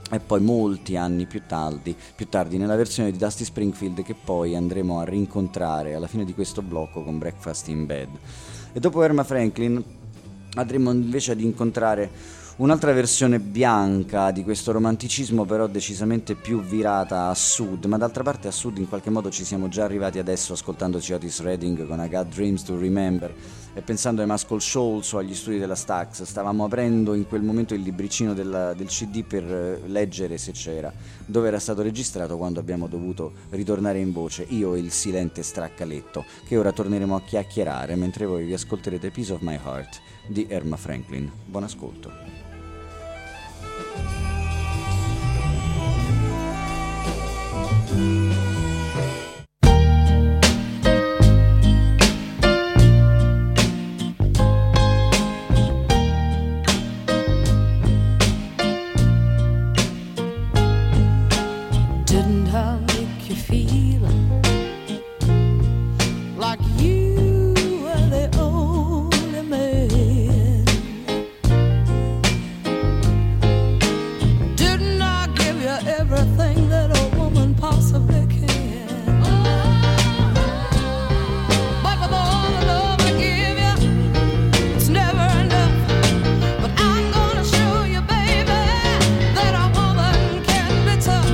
e poi molti anni più tardi, più tardi nella versione di Dusty Springfield, che poi andremo a rincontrare alla fine di questo blocco con Breakfast in Bed. E dopo Erma Franklin andremo invece ad incontrare un'altra versione bianca di questo romanticismo, però decisamente più virata a sud, ma d'altra parte a sud in qualche modo ci siamo già arrivati adesso ascoltandoci Otis Redding con I Got Dreams to Remember, e pensando ai Muscle Shoals o agli studi della Stax. Stavamo aprendo in quel momento il libricino del, del C D per leggere se c'era, dove era stato registrato, quando abbiamo dovuto ritornare in voce, io e il silente straccaletto, che ora torneremo a chiacchierare mentre voi vi ascolterete Piece of My Heart di Erma Franklin. Buon ascolto. Didn't I make you feel like you were the only man? Didn't I give you everything that a woman possibly can? But with all the love I give you, it's never enough. But I'm gonna show you, baby, that a woman can be tough.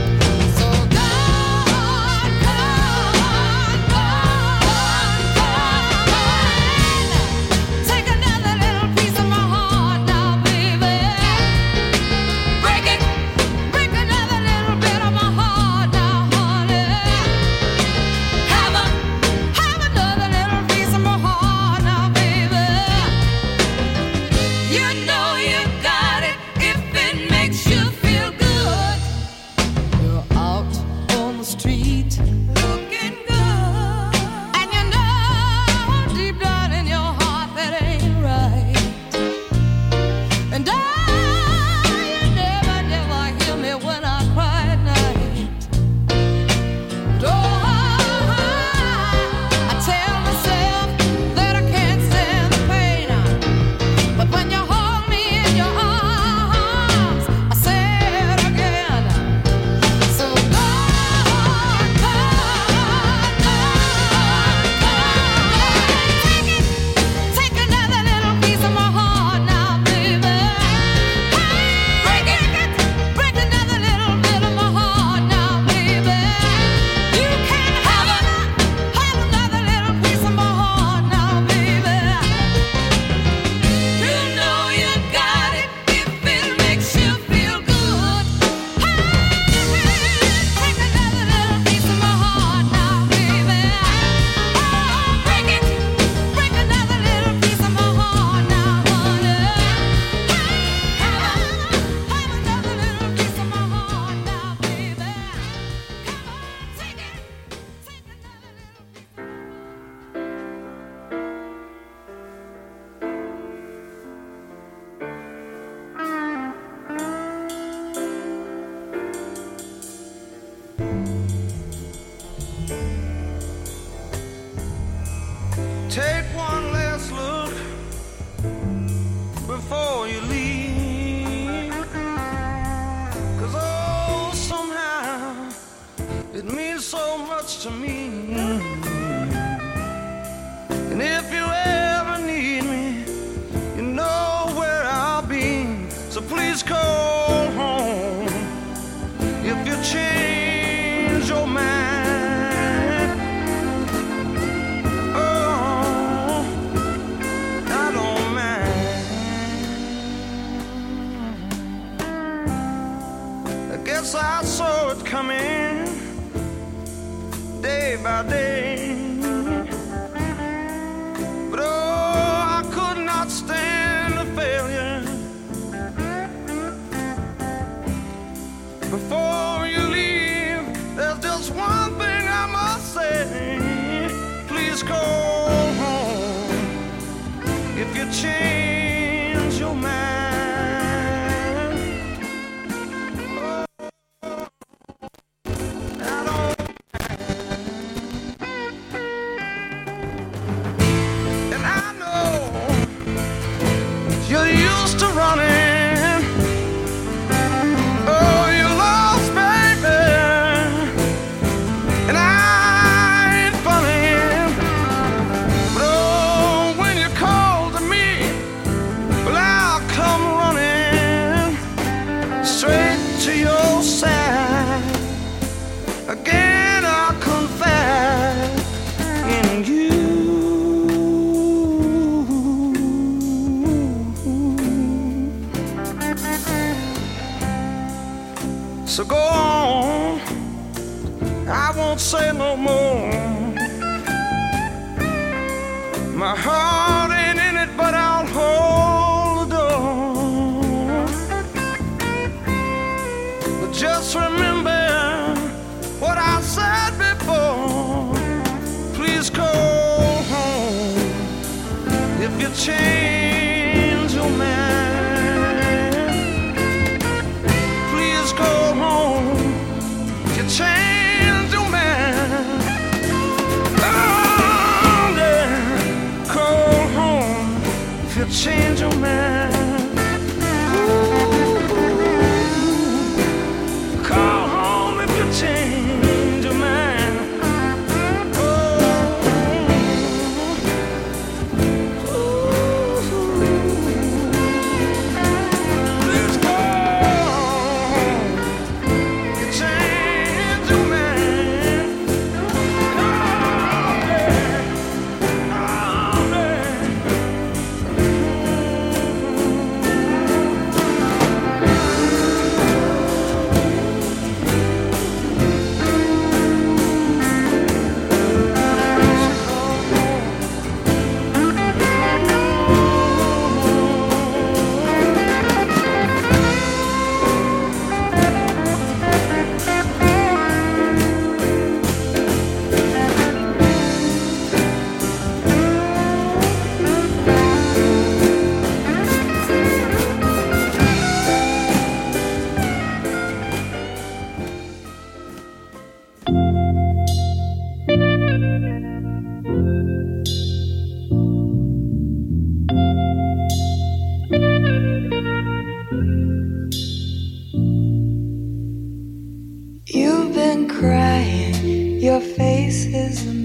Take one last look before you leave, 'cause oh, somehow it means so much to me. And if you ever need me, you know where I'll be. So please call home if you change your mind. Guess I saw it coming day by day, but oh, I could not stand the failure. Before you leave, there's just one thing I must say. Please call home if you change your mind. You're used to running, oh, So go on, I won't say no more. My heart ain't in it, but I'll hold the door. But just remember what I said before. Please call home if you change your mind. Please go home if you change your mind. Oh, yeah. Call home if you change your mind. Ooh. Call home if you change your mind. You've been crying, your face is a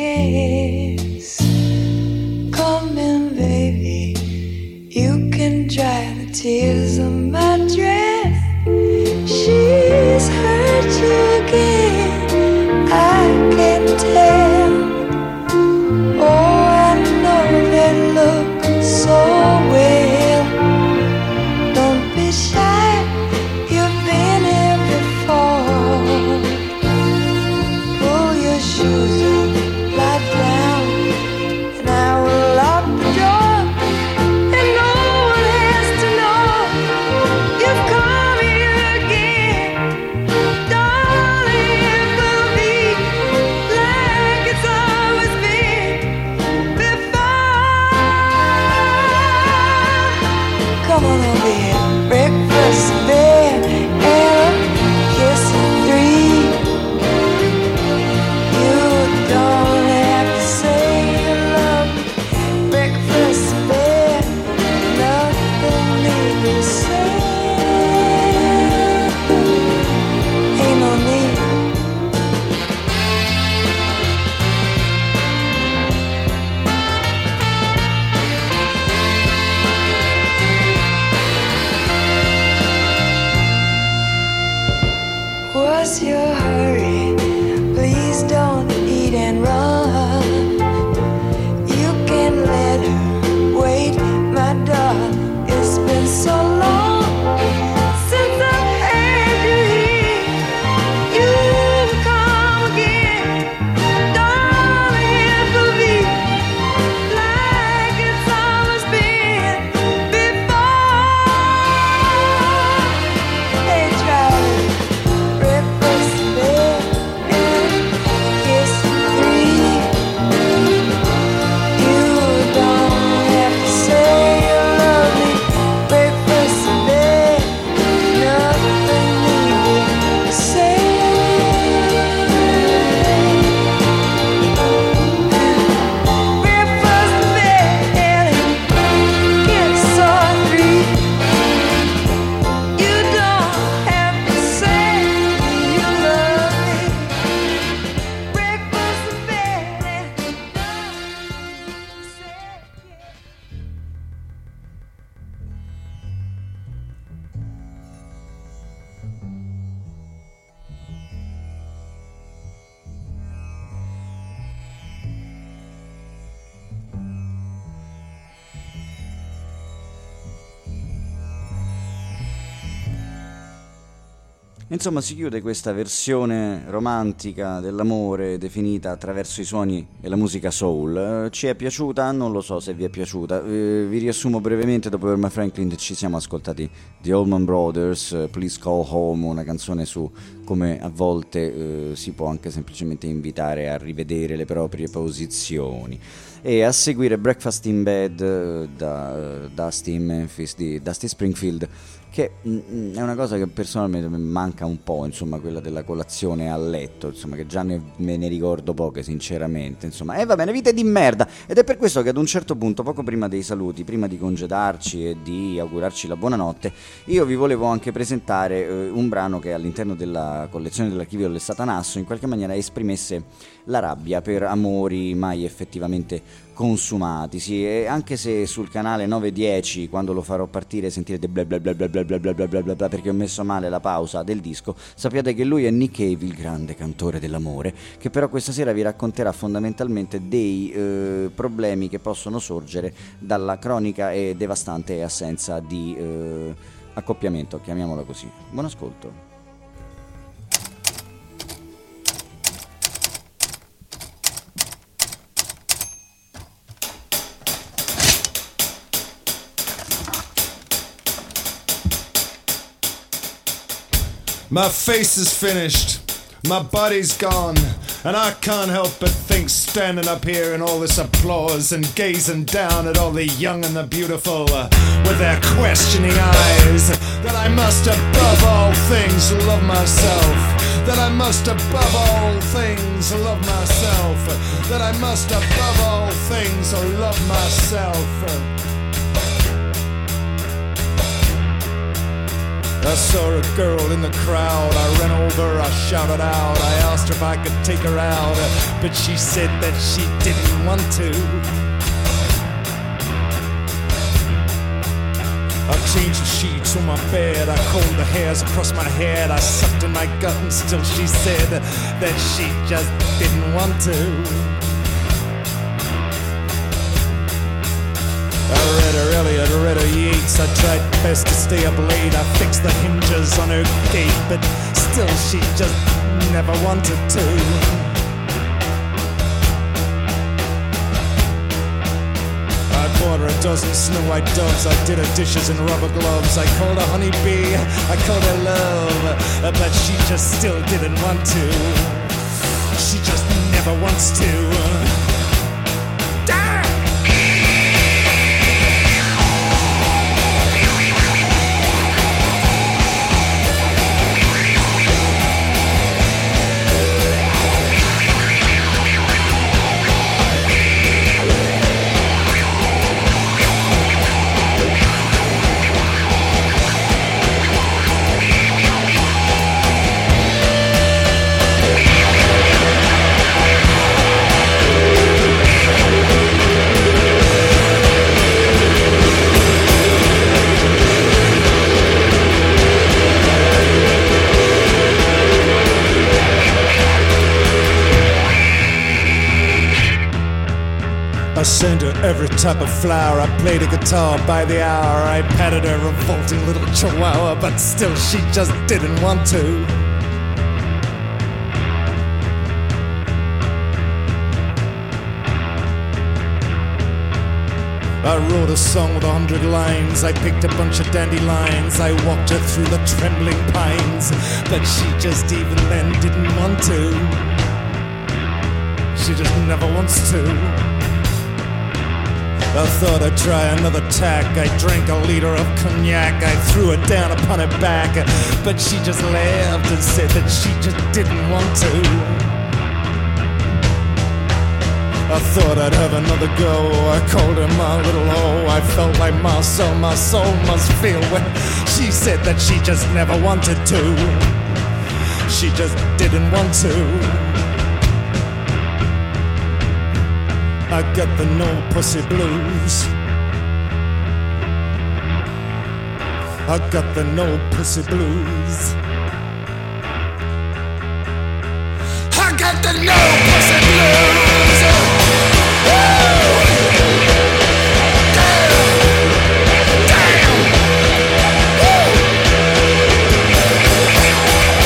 mess. Come in, baby, you can dry the tears on my dress. She's hurt you again, I can tell. Oh, I know they look so well. Don't be shy, you've been here before. Pull your shoes up, lie down, and I will lock the door. And no one has to know you've come here again. Darling, it will be like it's always been before. Come on over here, breakfast in bed, and a kiss at three. You don't have to say you love me. Breakfast in bed, nothing need to say. Ain't no need. What's your hurry? Please don't eat and run. You can let her wait, my darling. It's been so long since I've had you here. You come again, darling. It will be like it's always been before. Hey, Charlie. Breakfast in bed. Insomma, si chiude questa versione romantica dell'amore definita attraverso i suoni e la musica soul. Eh, ci è piaciuta? Non lo so se vi è piaciuta. Eh, vi riassumo brevemente: dopo Irma Franklin ci siamo ascoltati The Allman Brothers, eh, Please Call Home, una canzone su come a volte eh, si può anche semplicemente invitare a rivedere le proprie posizioni. E a seguire Breakfast in Bed eh, da uh, Dusty in Memphis di Dusty Springfield, che mh, è una cosa che personalmente mi manca un po', insomma, quella della colazione a letto, insomma, che già ne, me ne ricordo poche sinceramente, insomma. E va bene, vite di merda, ed è per questo che ad un certo punto, poco prima dei saluti, prima di congedarci e di augurarci la buonanotte, io vi volevo anche presentare eh, un brano che all'interno della collezione dell'archivio del Satanasso in qualche maniera esprimesse la rabbia per amori mai effettivamente consumati, sì, e anche se sul canale nove dieci, quando lo farò partire, sentirete bla bla bla bla bla bla bla bla bla bla bla perché ho messo male la pausa del disco, sappiate che lui è Nick Cave, il grande cantore dell'amore, che però questa sera vi racconterà fondamentalmente dei eh, problemi che possono sorgere dalla cronica e devastante assenza di eh, accoppiamento, chiamiamola così. Buon ascolto. My face is finished, my body's gone, and I can't help but think, standing up here in all this applause and gazing down at all the young and the beautiful uh, with their questioning eyes, that I must above all things love myself, that I must above all things love myself, that I must above all things love myself. I saw a girl in the crowd, I ran over, I shouted out, I asked her if I could take her out, but she said that she didn't want to. I changed the sheets on my bed, I combed the hairs across my head, I sucked in my gut and still she said that she just didn't want to. I read her Eliot, read her Yeats, I tried best to stay up late, I fixed the hinges on her gate, but still she just never wanted to. I bought her a dozen Snow White doves, I did her dishes in rubber gloves, I called her honeybee, I called her love, but she just still didn't want to. She just never wants to. I sent her every type of flower, I played a guitar by the hour, I patted her revolting little chihuahua, but still she just didn't want to. I wrote a song with a hundred lines, I picked a bunch of dandelions, I walked her through the trembling pines, but she just even then didn't want to. She just never wants to. I thought I'd try another tack, I drank a liter of cognac, I threw it down upon her back, but she just laughed and said that she just didn't want to. I thought I'd have another go, I called her my little hoe, I felt like my soul, my soul must feel when she said that she just never wanted to. She just didn't want to. I got the no pussy blues. I got the no pussy blues. I got the no pussy blues. Damn. Damn.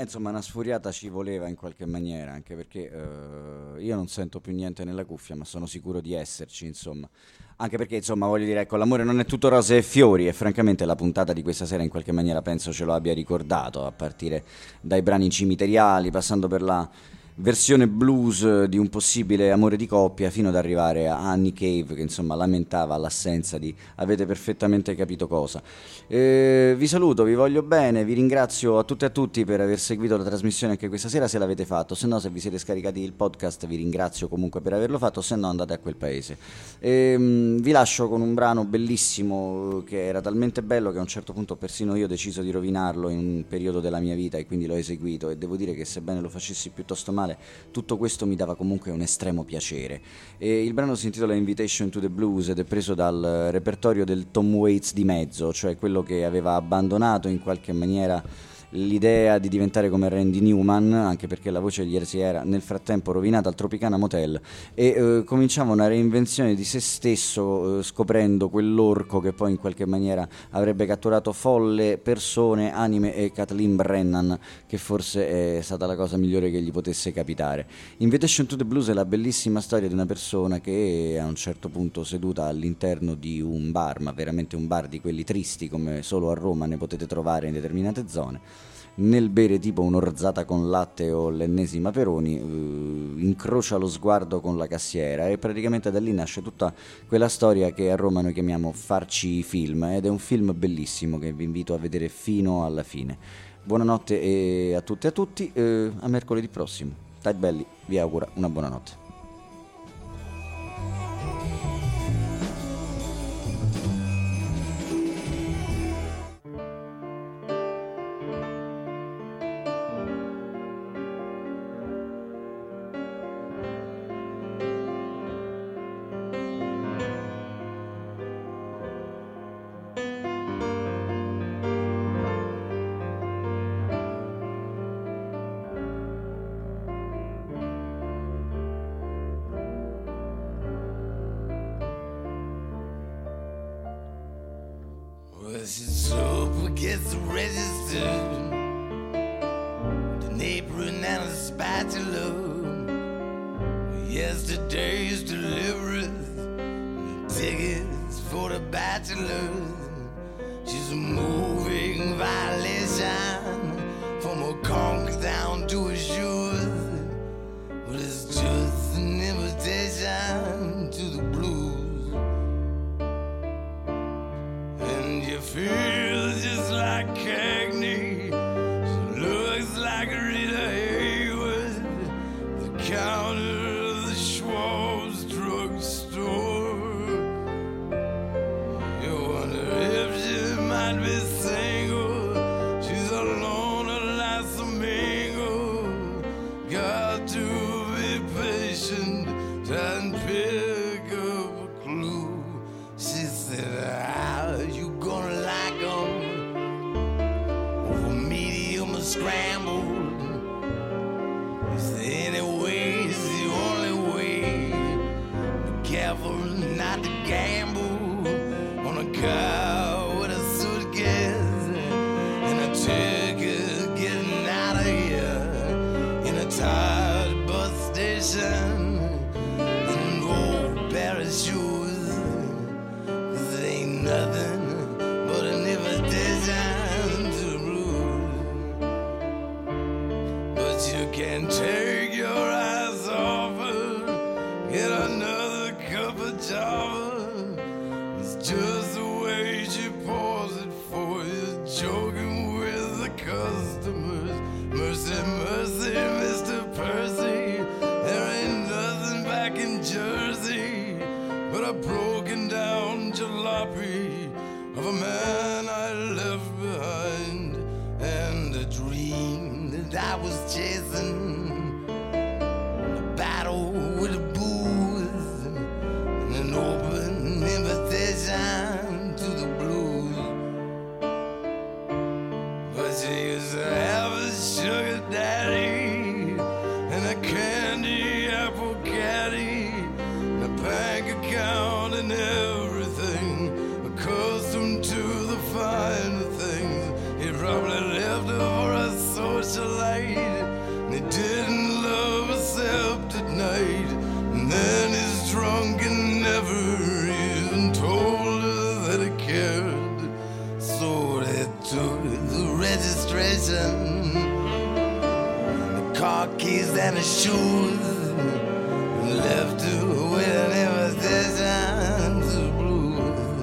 insomma una sfuriata ci voleva in qualche maniera, anche perché eh, io non sento più niente nella cuffia, ma sono sicuro di esserci, insomma. Anche perché, insomma, voglio dire, ecco, l'amore non è tutto rose e fiori, e francamente la puntata di questa sera in qualche maniera penso ce lo abbia ricordato, a partire dai brani cimiteriali, passando per la versione blues di un possibile amore di coppia, fino ad arrivare a Annie Cave, che insomma lamentava l'assenza di avete perfettamente capito cosa. Eh, vi saluto, vi voglio bene, vi ringrazio a tutte e a tutti per aver seguito la trasmissione anche questa sera, se l'avete fatto, se no, se vi siete scaricati il podcast vi ringrazio comunque per averlo fatto, se no andate a quel paese. Eh, vi lascio con un brano bellissimo che era talmente bello che a un certo punto persino io ho deciso di rovinarlo in un periodo della mia vita, e quindi l'ho eseguito, e devo dire che sebbene lo facessi piuttosto male, tutto questo mi dava comunque un estremo piacere. E il brano si intitola Invitation to the Blues ed è preso dal repertorio del Tom Waits di mezzo, cioè quello che aveva abbandonato in qualche maniera l'idea di diventare come Randy Newman, anche perché la voce gli si era nel frattempo rovinata al Tropicana Motel, e eh, cominciava una reinvenzione di se stesso, eh, scoprendo quell'orco che poi in qualche maniera avrebbe catturato folle persone, anime e Kathleen Brennan, che forse è stata la cosa migliore che gli potesse capitare. Invitation to the Blues è la bellissima storia di una persona che a un certo punto, seduta all'interno di un bar, ma veramente un bar di quelli tristi come solo a Roma ne potete trovare in determinate zone, nel bere tipo un'orzata con latte o l'ennesima Peroni, eh, incrocia lo sguardo con la cassiera, e praticamente da lì nasce tutta quella storia che a Roma noi chiamiamo farci film, ed è un film bellissimo che vi invito a vedere fino alla fine. Buonanotte e a tutte e a tutti, eh, a mercoledì prossimo. Dai belli, vi augura una buonanotte. She's up against the register, an apron and a spatula, yesterday's deliveries, tickets for the bachelors. She's a moving violation, from her conch down to her shoes, but it's just an invitation to the blues. You feel just like Cagney, she looks like Rita Hayworth, the counter of the Schwab's drugstore. You wonder if she might be single, she's alone at Las Domingo. Got to be patient and pick up a clue. She said, how you gonna like 'em over medium or scrambled? Is there any way? It's the only way. Be careful not to gamble on a car with a suitcase and a ticket getting out of here in a tired bus station and old pair of shoes. 'Cause it ain't nothing but an invitation to the blues. But you can take your eyes off her, get another cup of java. It's just the way she pours it for you, joking with the customers. Mercy, mercy, Mister Percy, there ain't nothing back in Jersey but a broken down jalopy of a man I left behind, and a dream that I was chasing, a battle with the booze, and an open invitation to the blues. But she used to have a sugar daddy and a candy apple caddy, and a bank account and everything, accustomed to the finer things. He probably left her for a social such a light. And he didn't love except at night. And then he's drunk and never even told her that he cared. So they took the registration, the car keys and his shoes, and left her with an invitation to the blues.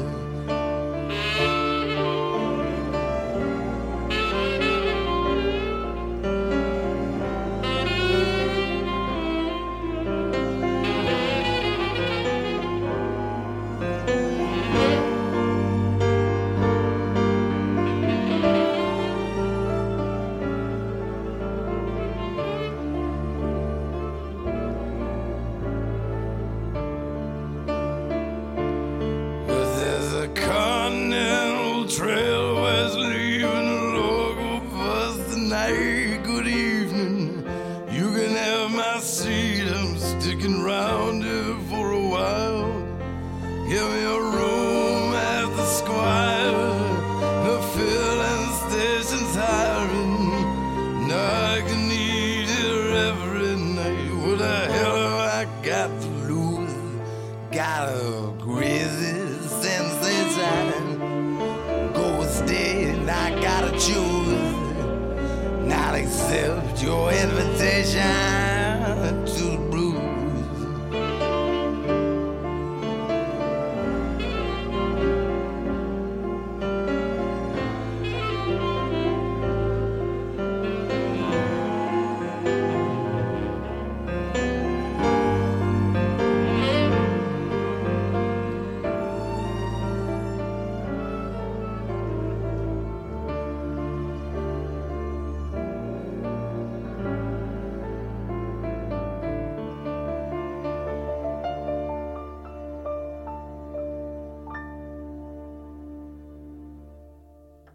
But there's a continental trail west leaving Largo past the night. Good evening, you can have my seat. I'm sticking round here for a while. Give me a room at the Squire. The filling station's hiring. Now I can eat here every night. What the hell have I got to lose? Got a crazy sensation. Go stay and I gotta choose. Not accept your invitation.